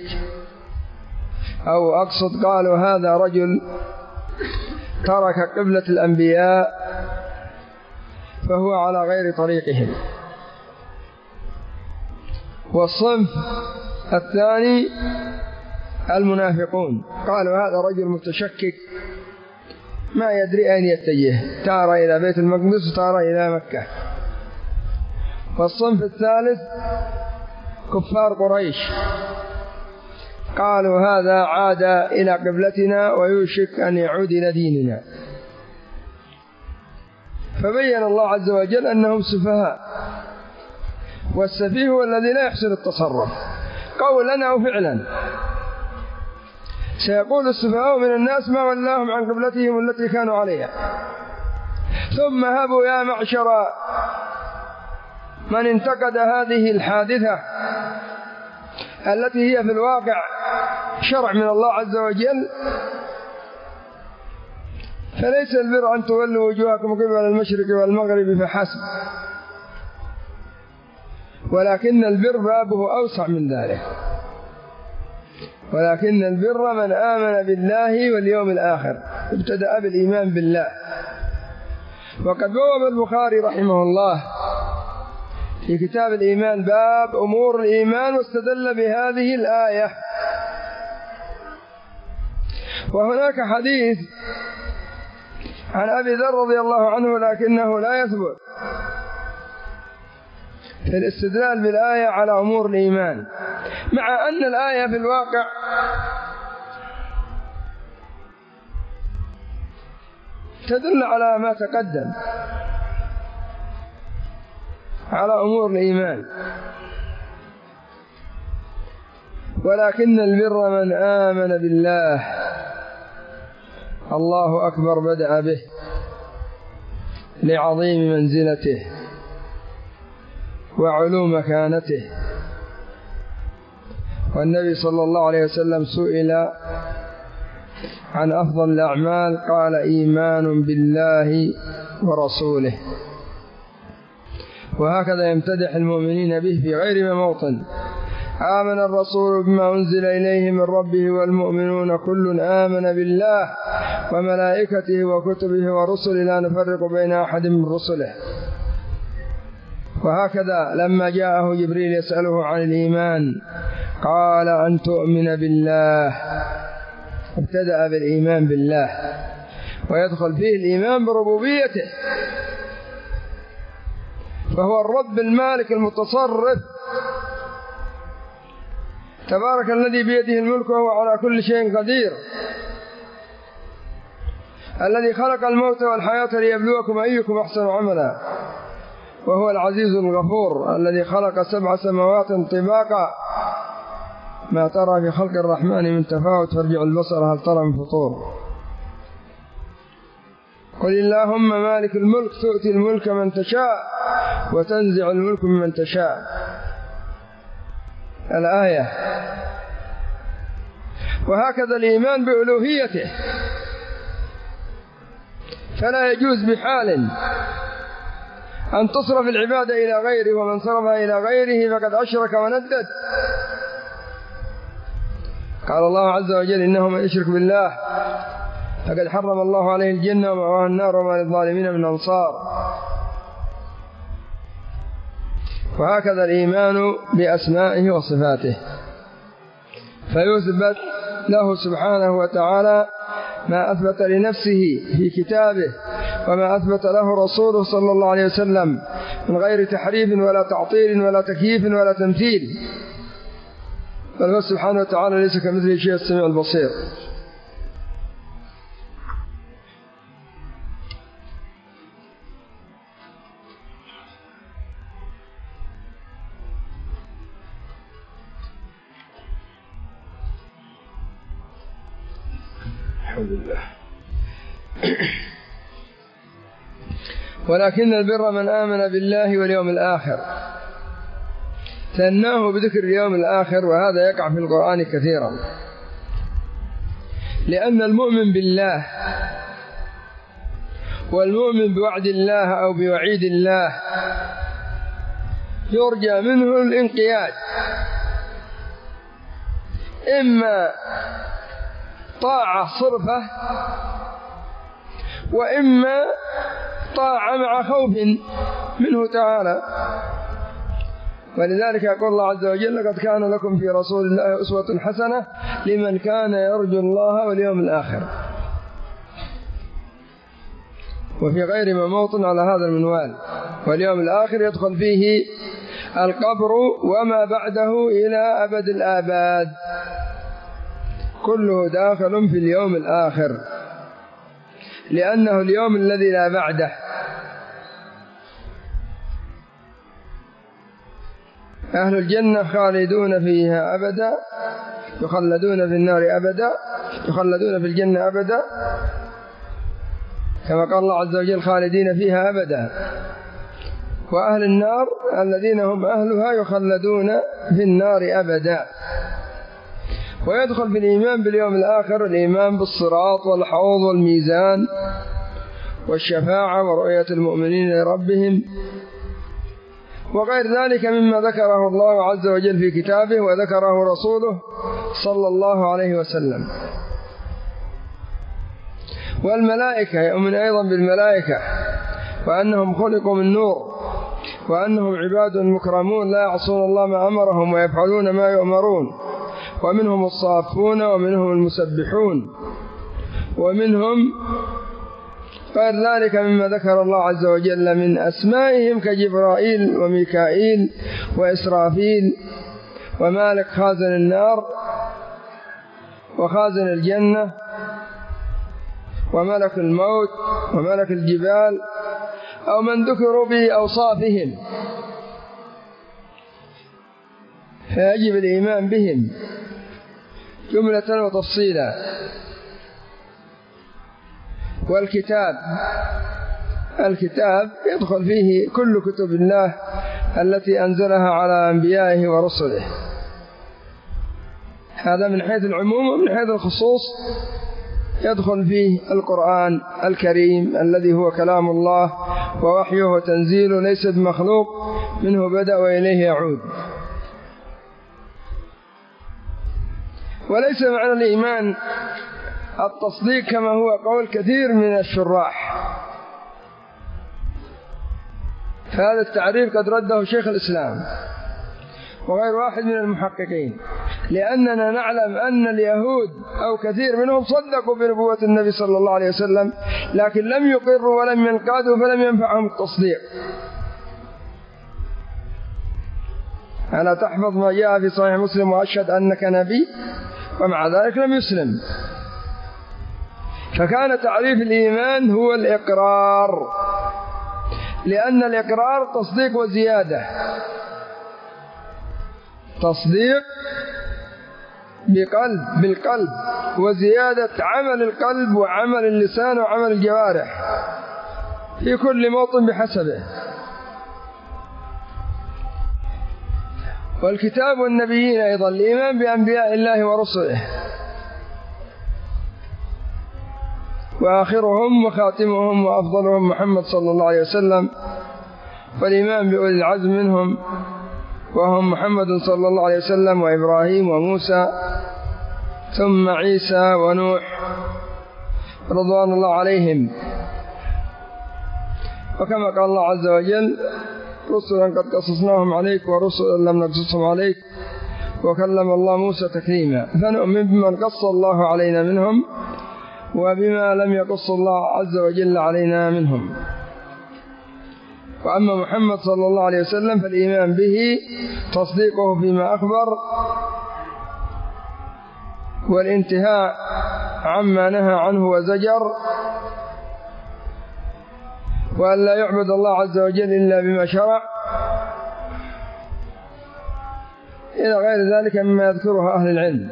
أو أقصد قالوا هذا رجل ترك قبلة الأنبياء فهو على غير طريقهم. والصنف الثاني المنافقون، قالوا هذا رجل متشكك ما يدري أين يتجه، تارى إلى بيت المقدس وتارى إلى مكة. والصنف الثالث كفار قريش، قالوا هذا عاد إلى قبلتنا ويوشك أن يعود إلى ديننا. فبين الله عز وجل أنهم سفهاء، والسفيه هو الذي لا يحسن التصرف قولا أو فعلا. سيقول السفهاء من الناس ما ولاهم عن قبلتهم التي كانوا عليها، ثم هبوا يا معشر من انتقد هذه الحادثة التي هي في الواقع شرع من الله عز وجل، فليس البر أن تولوا وجوهكم قبل المشرق والمغرب فحسب، ولكن البر بابه أوسع من ذلك. ولكن البر من آمن بالله واليوم الآخر، ابتدأ بالإيمان بالله. وقد بوب البخاري رحمه الله في كتاب الإيمان باب أمور الإيمان، واستدل بهذه الآية. وهناك حديث عن أبي ذر رضي الله عنه لكنه لا يثبت في الاستدلال بالآية على أمور الإيمان، مع أن الآية في الواقع تدل على ما تقدم على أمور الإيمان. ولكن البر من آمن بالله، الله أكبر بدأ به لعظيم منزلته وعلو مكانته. والنبي صلى الله عليه وسلم سئل عن أفضل الأعمال قال إيمان بالله ورسوله. وهكذا يمتدح المؤمنين به في غير موطن. آمن الرسول بما أنزل إليه من ربه والمؤمنون كل آمن بالله وملائكته وكتبه ورسله لا نفرق بين أحد من رسله. وهكذا لما جاءه جبريل يسأله عن الإيمان قال أن تؤمن بالله، ابتدأ بالإيمان بالله، ويدخل فيه الإيمان بربوبيته، فهو الرب المالك المتصرف تبارك الذي بيده الملك وهو على كل شيء قدير، الذي خلق الموت والحياة ليبلوكم أيكم أحسن عملا، وهو العزيز الغفور الذي خلق سبع سماوات طباقا ما ترى في خلق الرحمن من تفاوت فارجع البصر هل ترى من فطور. قل اللهم مالك الملك تؤتي الملك من تشاء وتنزع الملك ممن تشاء. الآية. وهكذا الإيمان بألوهيته، فلا يجوز بحال أن تصرف العبادة إلى غيره، ومن صرفها إلى غيره فقد أشرك وندد. قال الله عز وجل إنه من يشرك بالله فقد حرم الله عليه الجنة ومأواه النار وما للظالمين من أنصار. وهكذا الإيمان بأسمائه وصفاته، فيثبت له سبحانه وتعالى ما أثبت لنفسه في كتابه وما أثبت له رسوله صلى الله عليه وسلم من غير تحريف ولا تعطيل ولا تكييف ولا تمثيل، بل سبحانه وتعالى ليس كمثله شيء السميع البصير. الحمد لله. ولكن البر من آمن بالله واليوم الآخر، ثناه بذكر اليوم الآخر، وهذا يقع في القرآن كثيرا، لأن المؤمن بالله والمؤمن بوعد الله أو بوعيد الله يرجى منه الانقياد، إما طاعة صرفة وإما طاعة مع خوف منه تعالى. ولذلك يقول الله عز وجل: لقد كان لكم في رسول الله أسوة حسنة لمن كان يرجو الله واليوم الآخر. وفي غير ما موطن على هذا المنوال، واليوم الآخر يدخل فيه القبر وما بعده إلى أبد الآباد، كله داخل في اليوم الآخر، لأنه اليوم الذي لا بعده. أهل الجنة خالدون فيها أبدا، يخلدون في النار أبدا، يخلدون في الجنة أبدا، كما قال الله عز وجل: خالدين فيها أبدا. وأهل النار الذين هم أهلها يخلدون في النار أبدا. ويدخل في الإيمان باليوم الآخر الإيمان بالصراط والحوض والميزان والشفاعة ورؤية المؤمنين لربهم وغير ذلك مما ذكره الله عز وجل في كتابه وذكره رسوله صلى الله عليه وسلم. والملائكة يؤمن أيضا بالملائكة، وأنهم خلقوا من نور، وأنهم عباد مكرمون لا يعصون الله ما أمرهم ويفعلون ما يؤمرون، ومنهم الصافون ومنهم المسبحون، ومنهم غير ذلك مما ذكر الله عز وجل من أسمائهم كجبرائيل وميكائيل وإسرافيل ومالك خازن النار وخازن الجنة وملك الموت وملك الجبال، أو من ذكروا بأوصافهم، فيجب الإيمان بهم جملة وتفصيلا. والكتاب الكتاب يدخل فيه كل كتب الله التي أنزلها على أنبيائه ورسله، هذا من حيث العموم. ومن حيث الخصوص يدخل فيه القرآن الكريم الذي هو كلام الله ووحيه تنزيل ليس بمخلوق، منه بدأ وإليه يعود. وليس معنى الإيمان التصديق كما هو قول كثير من الشراح، فهذا التعريف قد رده شيخ الإسلام وغير واحد من المحققين، لأننا نعلم أن اليهود أو كثير منهم صدقوا بنبوة النبي صلى الله عليه وسلم، لكن لم يقروا ولم ينقادوا فلم ينفعهم التصديق. ألا تحفظ ما جاء في صحيح مسلم وأشهد أنك نبي، ومع ذلك لم يسلم. فكان تعريف الإيمان هو الإقرار، لأن الإقرار تصديق وزيادة، تصديق بقلب بالقلب وزيادة عمل القلب وعمل اللسان وعمل الجوارح في كل موطن بحسبه. والكتاب والنبيين أيضا الإيمان بأنبياء الله ورسله، وآخرهم وخاتمهم وأفضلهم محمد صلى الله عليه وسلم، والإيمان بأولي العزم منهم وهم محمد صلى الله عليه وسلم وإبراهيم وموسى ثم عيسى ونوح رضوان الله عليهم. وكما قال الله عز وجل: رسلا قد قصصناهم عليك ورسلا لم نقصصهم عليك وكلم الله موسى تكليما. فنؤمن بمن قص الله علينا منهم وبما لم يقص الله عز وجل علينا منهم. وأما محمد صلى الله عليه وسلم فالإيمان به تصديقه فيما أخبر والانتهاء عما نهى عنه وزجر، وأن لا يعبد الله عز وجل إلا بما شرع، إلى غير ذلك مما يذكره أهل العلم.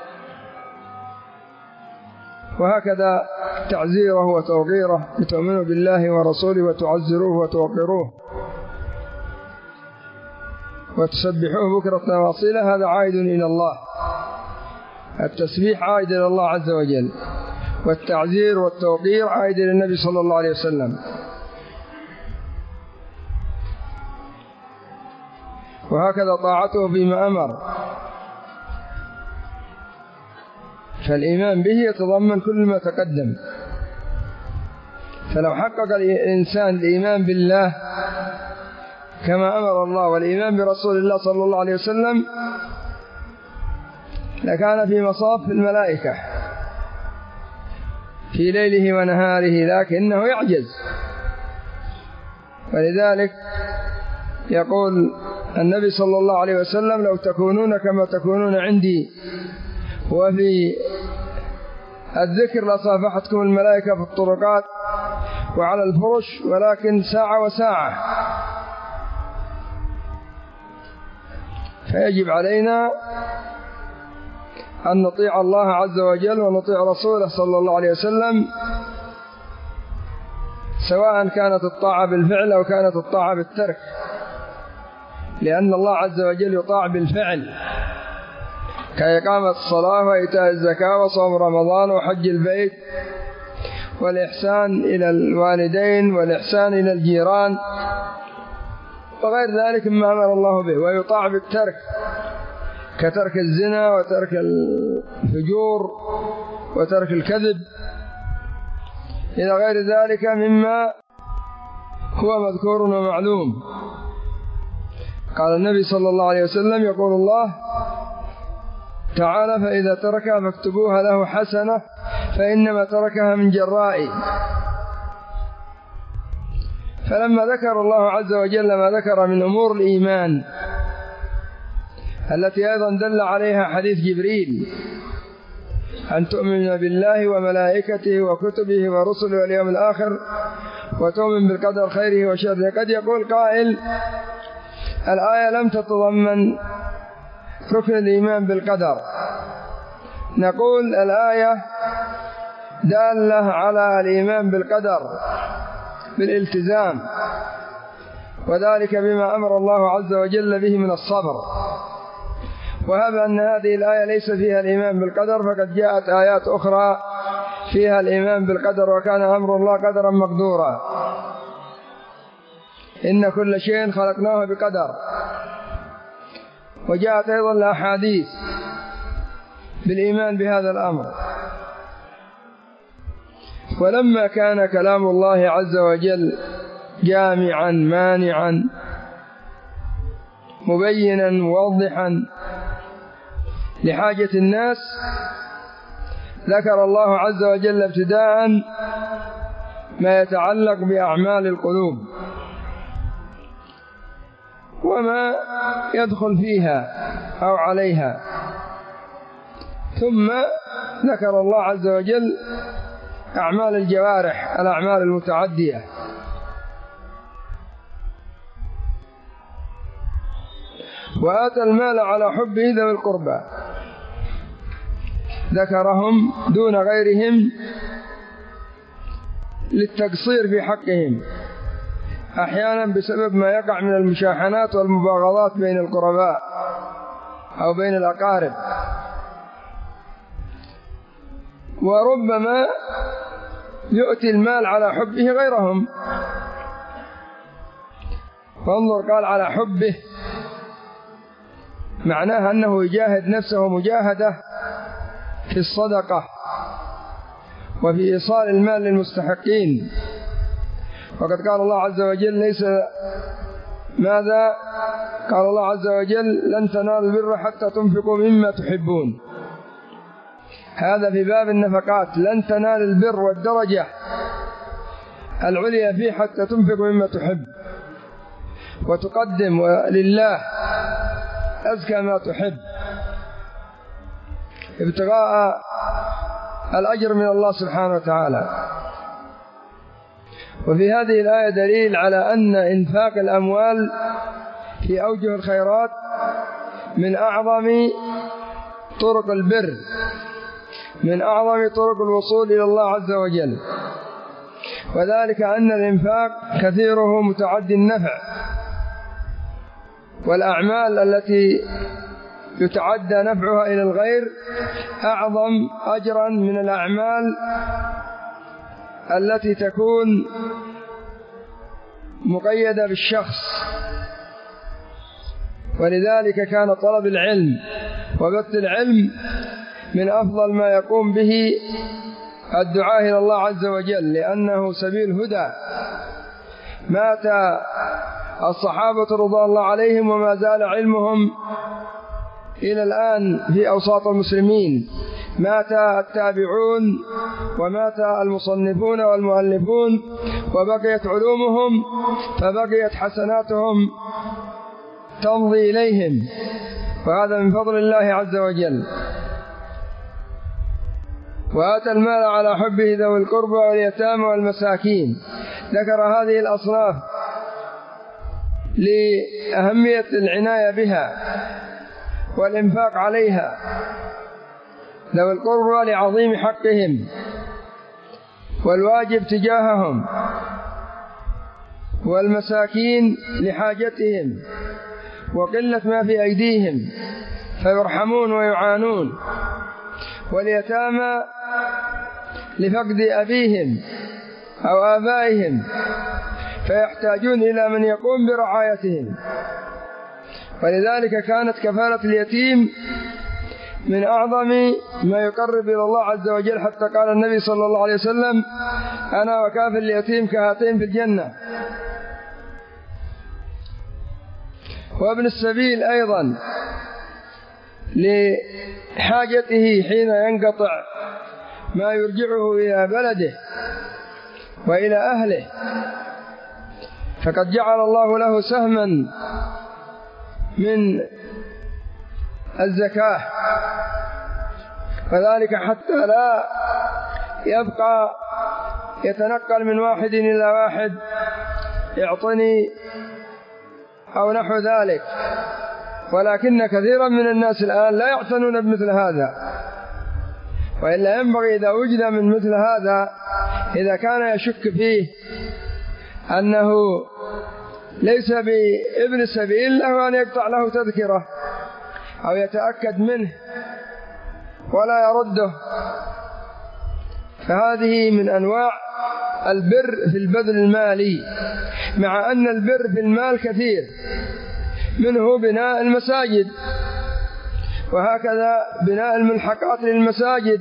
وهكذا تعزيره وتوقيره لتؤمنوا بالله ورسوله وتعزروه وتوقروه وتسبحوه بكرة وأصيلا، هذا عائد إلى الله. التسبيح عائد إلى الله عز وجل، والتعزير والتوقير عائد إلى النبي صلى الله عليه وسلم. وهكذا طاعته فيما أمر، فالإيمان به يتضمن كل ما تقدم. فلو حقق الإنسان الإيمان بالله كما أمر الله والإيمان برسول الله صلى الله عليه وسلم لكان في مصاف الملائكة في ليله ونهاره، لكنه يعجز. ولذلك يقول النبي صلى الله عليه وسلم: لو تكونون كما تكونون عندي وفي الذكر لصافحتكم الملائكة في الطرقات وعلى الفرش، ولكن ساعة وساعة. فيجب علينا أن نطيع الله عز وجل ونطيع رسوله صلى الله عليه وسلم، سواء كانت الطاعة بالفعل أو كانت الطاعة بالترك، لأن الله عز وجل يطاع بالفعل كإقامة الصلاة وإيتاء الزكاة وصوم رمضان وحج البيت والإحسان إلى الوالدين والإحسان إلى الجيران وغير ذلك مما أمر الله به. ويطاع بالترك كترك الزنا وترك الفجور وترك الكذب إلى غير ذلك مما هو مذكور ومعلوم. قال النبي صلى الله عليه وسلم: يقول الله تعالى: فإذا تركها فاكتبوها له حسنة فإنما تركها من جرائي. فلما ذكر الله عز وجل ما ذكر من أمور الإيمان التي أيضا دل عليها حديث جبريل أن تؤمن بالله وملائكته وكتبه ورسله واليوم الآخر وتؤمن بالقدر خيره وشره، قد يقول قائل: الآية لم تتضمن ركن الإيمان بالقدر. نقول: الآية دالة على الإيمان بالقدر بالالتزام، وذلك بما أمر الله عز وجل به من الصبر. وهب أن هذه الآية ليس فيها الإيمان بالقدر، فقد جاءت آيات أخرى فيها الإيمان بالقدر: وكان أمر الله قدرا مقدورا، إن كل شيء خلقناه بقدر. وجاءت أيضا الأحاديث بالإيمان بهذا الأمر. ولما كان كلام الله عز وجل جامعا مانعا مبينا موضحا لحاجة الناس، ذكر الله عز وجل ابتداء ما يتعلق بأعمال القلوب وما يدخل فيها أو عليها، ثم ذكر الله عز وجل أعمال الجوارح، الأعمال المتعدية. وآتى المال على حبه ذوي القربى، ذكرهم دون غيرهم للتقصير في حقهم، أحيانا بسبب ما يقع من المشاحنات والمباغضات بين القرباء أو بين الأقارب، وربما يؤتي المال على حبه غيرهم. فانظر، قال على حبه، معناها أنه يجاهد نفسه مجاهدة في الصدقة وفي إيصال المال للمستحقين. وقد قال الله عز وجل: ليس ماذا قال الله عز وجل: لن تنالوا البر حتى تنفقوا مما تحبون. هذا في باب النفقات. لن تنال البر والدرجة العليا فيه حتى تنفق مما تحب وتقدم لله أزكى ما تحب ابتغاء الأجر من الله سبحانه وتعالى. وفي هذه الآية دليل على أن إنفاق الأموال في أوجه الخيرات من أعظم طرق البر، من أعظم طرق الوصول إلى الله عز وجل، وذلك أن الإنفاق كثيره متعدي النفع، والأعمال التي يتعدى نفعها إلى الغير أعظم أجرا من الأعمال التي تكون مقيدة بالشخص. ولذلك كان طلب العلم وبث العلم من أفضل ما يقوم به الدعاء إلى الله عز وجل، لأنه سبيل هدى. مات الصحابة رضوان الله عليهم وما زال علمهم إلى الآن في أوساط المسلمين، مات التابعون ومات المصنفون والمؤلفون وبقيت علومهم، فبقيت حسناتهم تمضي إليهم، وهذا من فضل الله عز وجل. وآتى المال على حبه ذوي القربى واليتامى والمساكين. ذكر هذه الأصناف لأهمية العناية بها والإنفاق عليها. ذوي القربى لعظيم حقهم والواجب تجاههم، والمساكين لحاجتهم وقلة ما في أيديهم فيرحمون ويعانون، واليتامى لفقد أبيهم أو آبائهم فيحتاجون إلى من يقوم برعايتهم. ولذلك كانت كفالة اليتيم من أعظم ما يقرب إلى الله عز وجل، حتى قال النبي صلى الله عليه وسلم: أنا وكافل اليتيم كهاتين في الجنة. وابن السبيل أيضا لحاجته حين ينقطع ما يرجعه إلى بلده وإلى أهله، فقد جعل الله له سهما من الزكاة، وذلك حتى لا يبقى يتنقل من واحد إلى واحد يعطني أو نحو ذلك. ولكن كثيرا من الناس الآن لا يعتنون بمثل هذا، وإلا ينبغي إذا وجد من مثل هذا، إذا كان يشك فيه أنه ليس بابن السبيل، له أن يقطع له تذكرة أو يتأكد منه ولا يرده. فهذه من أنواع البر في البذل المالي، مع أن البر في المال كثير، منه بناء المساجد، وهكذا بناء الملحقات للمساجد،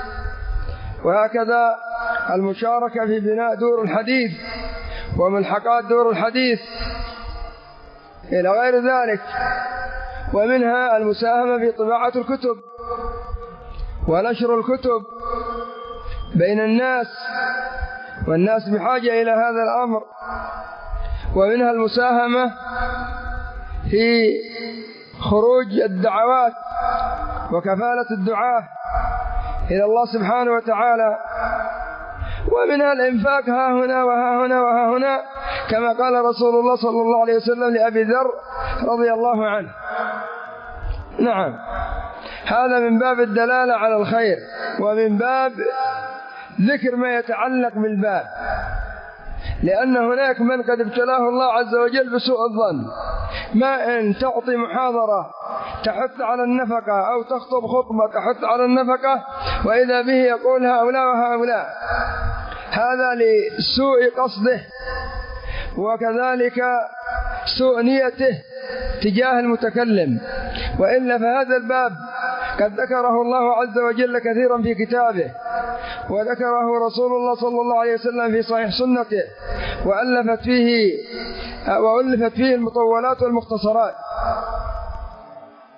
وهكذا المشاركة في بناء دور الحديث وملحقات دور الحديث إلى غير ذلك. ومنها المساهمة في طباعة الكتب ونشر الكتب بين الناس، والناس بحاجة إلى هذا الأمر. ومنها المساهمة في خروج الدعوات وكفالة الدعاة إلى الله سبحانه وتعالى. ومنها الإنفاق ها هنا وها هنا وها هنا، كما قال رسول الله صلى الله عليه وسلم لأبي ذر رضي الله عنه. نعم، هذا من باب الدلالة على الخير، ومن باب ذكر ما يتعلق بالباب، لأن هناك من قد ابتلاه الله عز وجل بسوء الظن، ما إن تعطي محاضرة تحث على النفقة أو تخطب خطبة تحث على النفقة، وإذا به يقول هؤلاء وهؤلاء، هذا لسوء قصده وكذلك سوء نيته تجاه المتكلم. وإلا فهذا الباب قد ذكره الله عز وجل كثيرا في كتابه، وذكره رسول الله صلى الله عليه وسلم في صحيح سنته، وألفت فيه وألفت فيه المطولات والمختصرات.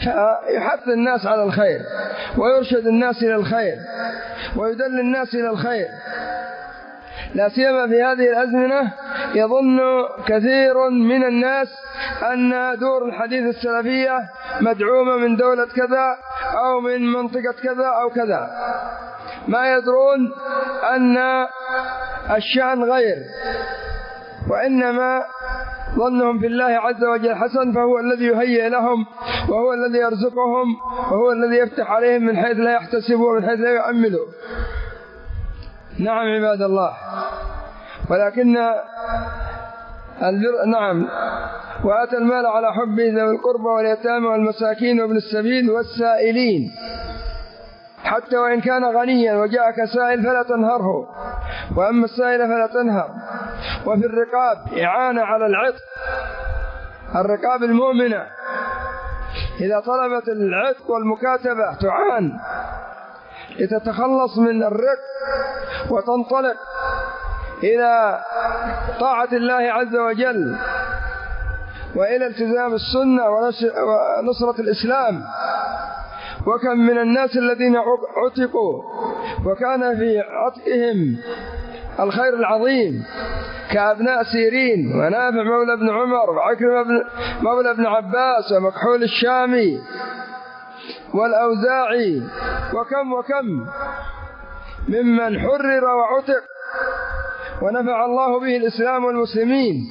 فيحث الناس على الخير ويرشد الناس إلى الخير ويدل الناس إلى الخير، لا سيما في هذه الأزمنة. يظن كثير من الناس أن دور الحديث السلفية مدعومة من دولة كذا أو من منطقة كذا أو كذا، ما يدرون أن الشأن غير، وإنما ظنهم في الله عز وجل حسن، فهو الذي يهيئ لهم وهو الذي يرزقهم وهو الذي يفتح عليهم من حيث لا يحتسبوا ومن حيث لا يؤملوا. نعم عباد الله، ولكن البر نعم وآتى المال على حبه ذوي القربى واليتامى والمساكين وابن السبيل والسائلين، حتى وإن كان غنيا وجاءك سائل فلا تنهره، وأما السائل فلا تنهر. وفي الرقاب إعانة على العتق، الرقاب المؤمنة إذا طلبت العتق والمكاتبة تعان لتتخلص من الرق وتنطلق إلى طاعة الله عز وجل وإلى التزام السنة ونصرة الإسلام. وكم من الناس الذين عتقوا وكان في عتقهم الخير العظيم، كأبناء سيرين ونافع مولى بن عمر وعكرمة مولى بن عباس ومكحول الشامي والأوزاعي، وكم وكم ممن حرر وعتق ونفع الله به الإسلام والمسلمين.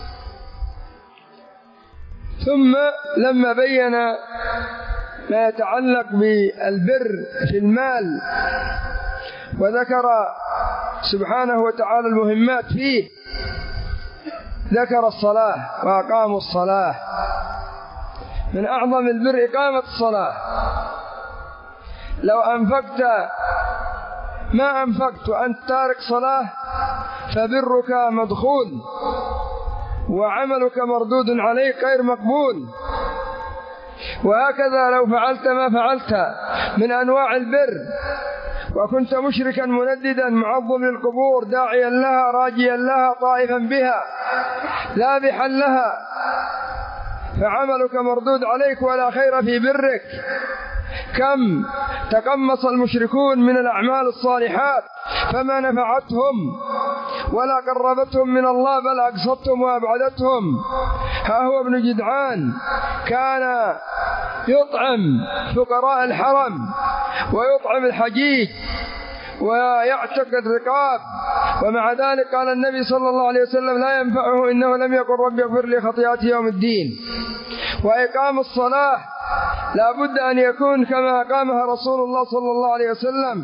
ثم لما بين ما يتعلق بالبر في المال وذكر سبحانه وتعالى المهمات فيه، ذكر الصلاة وأقاموا الصلاة. من أعظم البر إقامة الصلاة. لو أنفقت ما أنفقت وأنت تارك صلاة فبرك مدخول وعملك مردود عليك غير مقبول. وهكذا لو فعلت ما فعلت من أنواع البر وكنت مشركا منددا معظم للقبور داعيا لها راجيا لها طائفا بها ذابحا لها، فعملك مردود عليك ولا خير في برك. كم تقمص المشركون من الأعمال الصالحات فما نفعتهم ولا قربتهم من الله بل أقصتهم وأبعدتهم. ها هو ابن جدعان كان يطعم فقراء الحرم ويطعم الحجيج ويعتق الرقاب، ومع ذلك قال النبي صلى الله عليه وسلم لا ينفعه إنه لم يقل رب اغفر لي خطيئتي يوم الدين. وإقام الصلاة لا بد أن يكون كما أقامها رسول الله صلى الله عليه وسلم،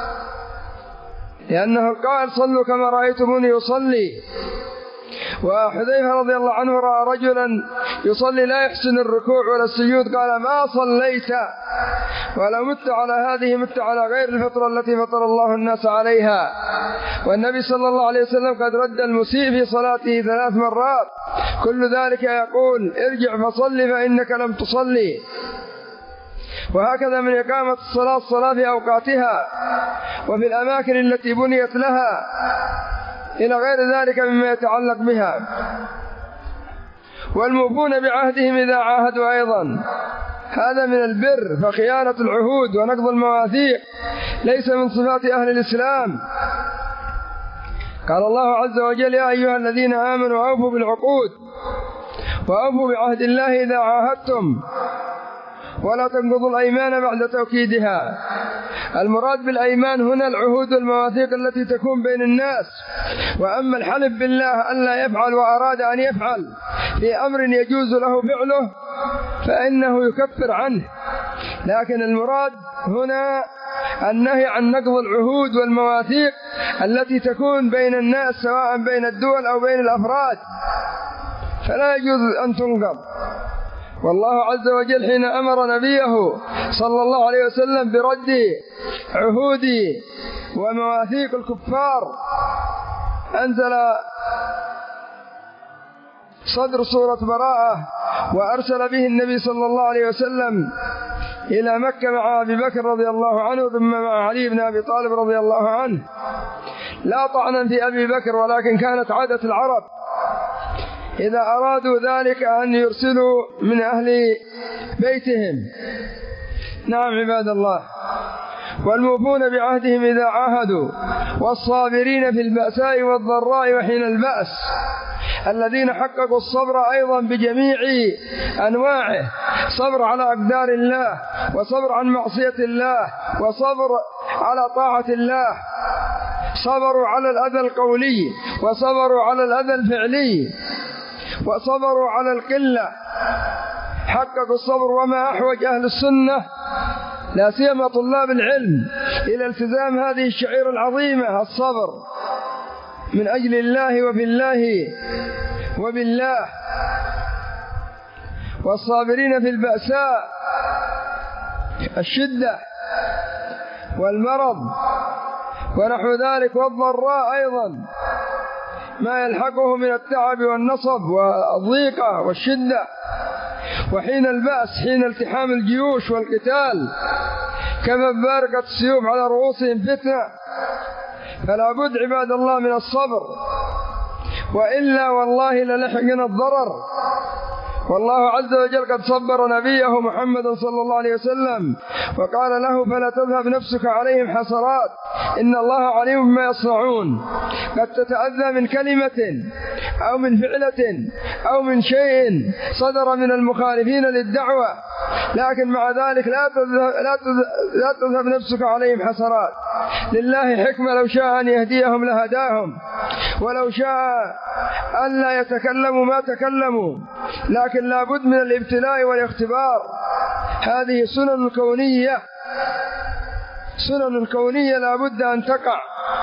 لأنه قال صلوا كما رأيتموني يصلي. وحذيفة رضي الله عنه رأى رجلا يصلي لا يحسن الركوع ولا السجود قال ما صليت، ولو مت على هذه مت على غير الفطرة التي فطر الله الناس عليها. والنبي صلى الله عليه وسلم قد رد المسيء في صلاته ثلاث مرات، كل ذلك يقول ارجع فصلي فإنك لم تصلي. وهكذا من إقامة الصلاة الصلاة في أوقاتها وفي الأماكن التي بنيت لها إلى غير ذلك مما يتعلق بها. والموفون بعهدهم إذا عاهدوا أيضا، هذا من البر. فخيانة العهود ونقض المواثيق ليس من صفات أهل الإسلام. قال الله عز وجل يا أيها الذين آمنوا أوفوا بالعقود وأوفوا بعهد الله إذا عاهدتم ولا تنقضوا الأيمان بعد توكيدها. المراد بالأيمان هنا العهود والمواثيق التي تكون بين الناس. وأما الحلف بالله أن لا يفعل وأراد أن يفعل في أمر يجوز له فعله فإنه يكفر عنه. لكن المراد هنا النهي عن نقض العهود والمواثيق التي تكون بين الناس سواء بين الدول أو بين الأفراد، فلا يجوز أن تنقض. والله عز وجل حين أمر نبيه صلى الله عليه وسلم برد عهود ومواثيق الكفار أنزل صدر سورة براءة وأرسل به النبي صلى الله عليه وسلم إلى مكة مع أبي بكر رضي الله عنه ثم مع علي بن أبي طالب رضي الله عنه، لا طعنا في أبي بكر، ولكن كانت عادة العرب إذا أرادوا ذلك أن يرسلوا من أهل بيتهم. نعم عباد الله. والموفون بعهدهم إذا عاهدوا، والصابرين في البأساء والضراء وحين البأس، الذين حققوا الصبر أيضا بجميع أنواعه، صبر على أقدار الله، وصبر عن معصية الله، وصبر على طاعة الله، صبروا على الأذى القولي، وصبروا على الأذى الفعلي، وصبروا على القلة، حققوا الصبر. وما أحوج أهل السنة لا سيما طلاب العلم إلى التزام هذه الشعيرة العظيمة، الصبر من أجل الله وفي الله وبالله. والصابرين في البأساء، الشدة والمرض ونحو ذلك، والضراء أيضا ما يلحقه من التعب والنصب والضيقة والشدة. وحين البأس، حين التحام الجيوش والقتال، كما بارقت السيوف على رؤوسهم فتنة، فلا بد عباد الله من الصبر، وإلا والله للحقنا الضرر. والله عز وجل قد صبر نبيه محمد صلى الله عليه وسلم وقال له: فلا تذهب نفسك عليهم حسرات إن الله عليم بما يصنعون. قد تتأذى من كلمة أو من فعلة أو من شيء صدر من المخالفين للدعوة، لكن مع ذلك لا تذهب, لا تذهب, لا تذهب نفسك عليهم حسرات. لله حكمة، لو شاء أن يهديهم لهداهم، ولو شاء أن لا يتكلموا ما تكلموا، لكن لا بد من الابتلاء والاختبار. هذه سنن كونية، سنن كونية لا بد أن تقع.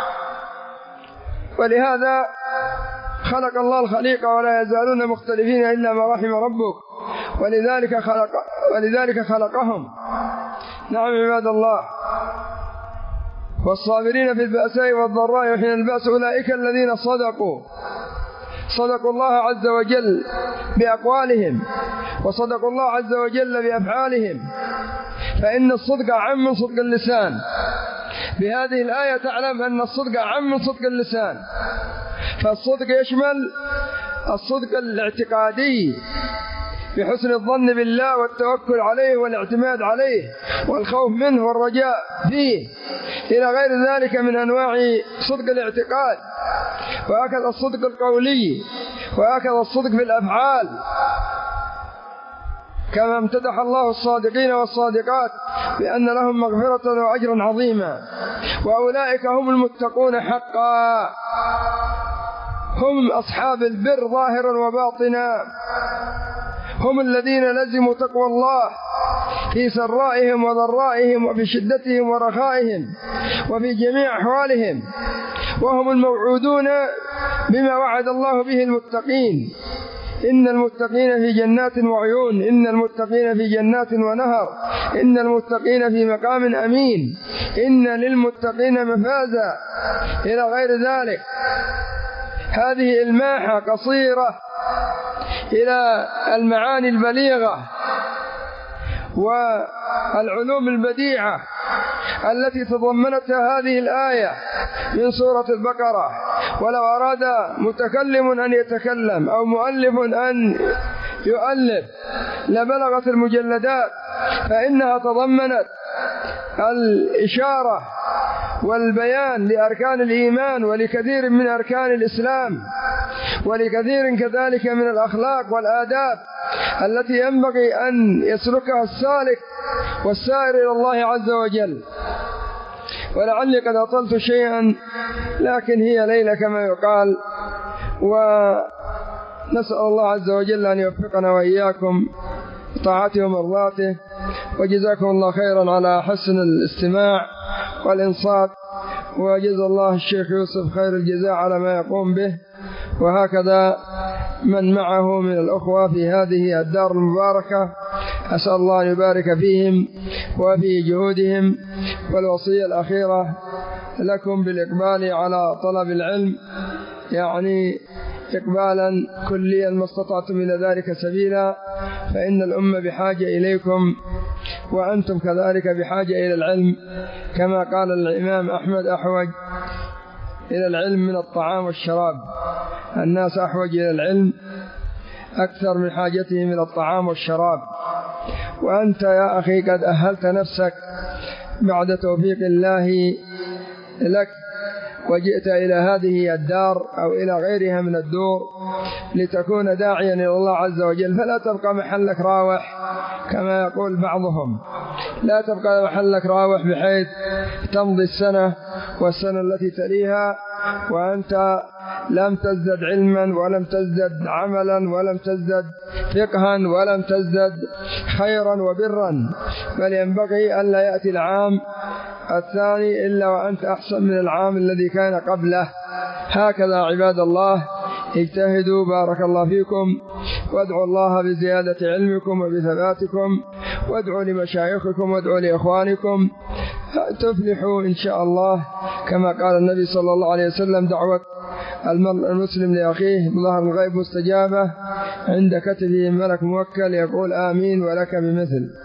ولهذا خلق الله الخليقة ولا يزالون مختلفين إلا ما رحم ربك، ولذلك خلق ولذلك خلقهم. نعم عباد الله. والصابرين في البأساء والضراء وحين البأس أولئك الذين صدقوا صدقوا الله عز وجل بأقوالهم، وصدقوا الله عز وجل بأفعالهم، فإن الصدق أعم من صدق اللسان. بهذه الآية تعلم أن الصدق أعم من صدق اللسان، فالصدق يشمل الصدق الاعتقادي بحسن الظن بالله والتوكل عليه والاعتماد عليه والخوف منه والرجاء فيه، إلى غير ذلك من أنواع صدق الاعتقاد. وهكذا الصدق القولي، وهكذا الصدق في الأفعال، كما امتدح الله الصادقين والصادقات بأن لهم مغفرة وأجرا عظيما. وأولئك هم المتقون حقا، هم أصحاب البر ظاهرا وباطنا، هم الذين لزموا تقوى الله في سرائهم وضرائهم وفي شدتهم ورخائهم وفي جميع أحوالهم، وهم الموعودون بما وعد الله به المتقين. إن المتقين في جنات وعيون، إن المتقين في جنات ونهر، إن المتقين في مقام أمين، إن للمتقين مفازا، إلى غير ذلك. هذه الماحة قصيرة إلى المعاني البليغة والعلوم البديعة التي تضمنتها هذه الآية من سورة البقرة. ولو أراد متكلم أن يتكلم أو مؤلف أن يؤلف لبلغت المجلدات، فإنها تضمنت الإشارة والبيان لأركان الإيمان ولكثير من أركان الإسلام، ولكثير كذلك من الأخلاق والآداب التي ينبغي أن يسلكها السالك والسائر إلى الله عز وجل. ولعلي قد أطلت شيئا، لكن هي ليلة كما يقال، ونسأل الله عز وجل أن يوفقنا وإياكم طاعته ومرضاته. وجزاكم الله خيرا على حسن الاستماع والإنصات، وجزا الله الشيخ يوسف خير الجزاء على ما يقوم به، وهكذا من معه من الأخوة في هذه الدار المباركة. أسأل الله أن يبارك فيهم وفي جهودهم. والوصية الأخيرة لكم بالإقبال على طلب العلم، يعني إقبالا كليا ما استطعتم إلى ذلك سبيلا، فإن الأمة بحاجة إليكم، وأنتم كذلك بحاجة إلى العلم، كما قال الإمام أحمد: أحوج إلى العلم من الطعام والشراب. الناس أحوج إلى العلم أكثر من حاجتهم إلى الطعام والشراب. وأنت يا أخي قد أهلت نفسك بعد توفيق الله لك وجئت إلى هذه الدار أو إلى غيرها من الدور لتكون داعيا إلى الله عز وجل، فلا تبقى محلك راوح كما يقول بعضهم، لا تبقى محلك راوح بحيث تمضي السنة والسنة التي تليها وأنت لم تزدد علما ولم تزدد عملا ولم تزدد فقها ولم تزدد خيرا وبرا، بل ينبغي أن لا يأتي العام الثاني إلا وأنت أحسن من العام الذي كان قبله. هكذا عباد الله اجتهدوا بارك الله فيكم، وادعوا الله بزيادة علمكم وبثباتكم، وادعوا لمشايخكم وادعوا لإخوانكم تفلحوا إن شاء الله، كما قال النبي صلى الله عليه وسلم: دعوة المسلم لأخيه بظهر الغيب مستجابة، عند كتفه ملك موكل يقول آمين ولك بمثل.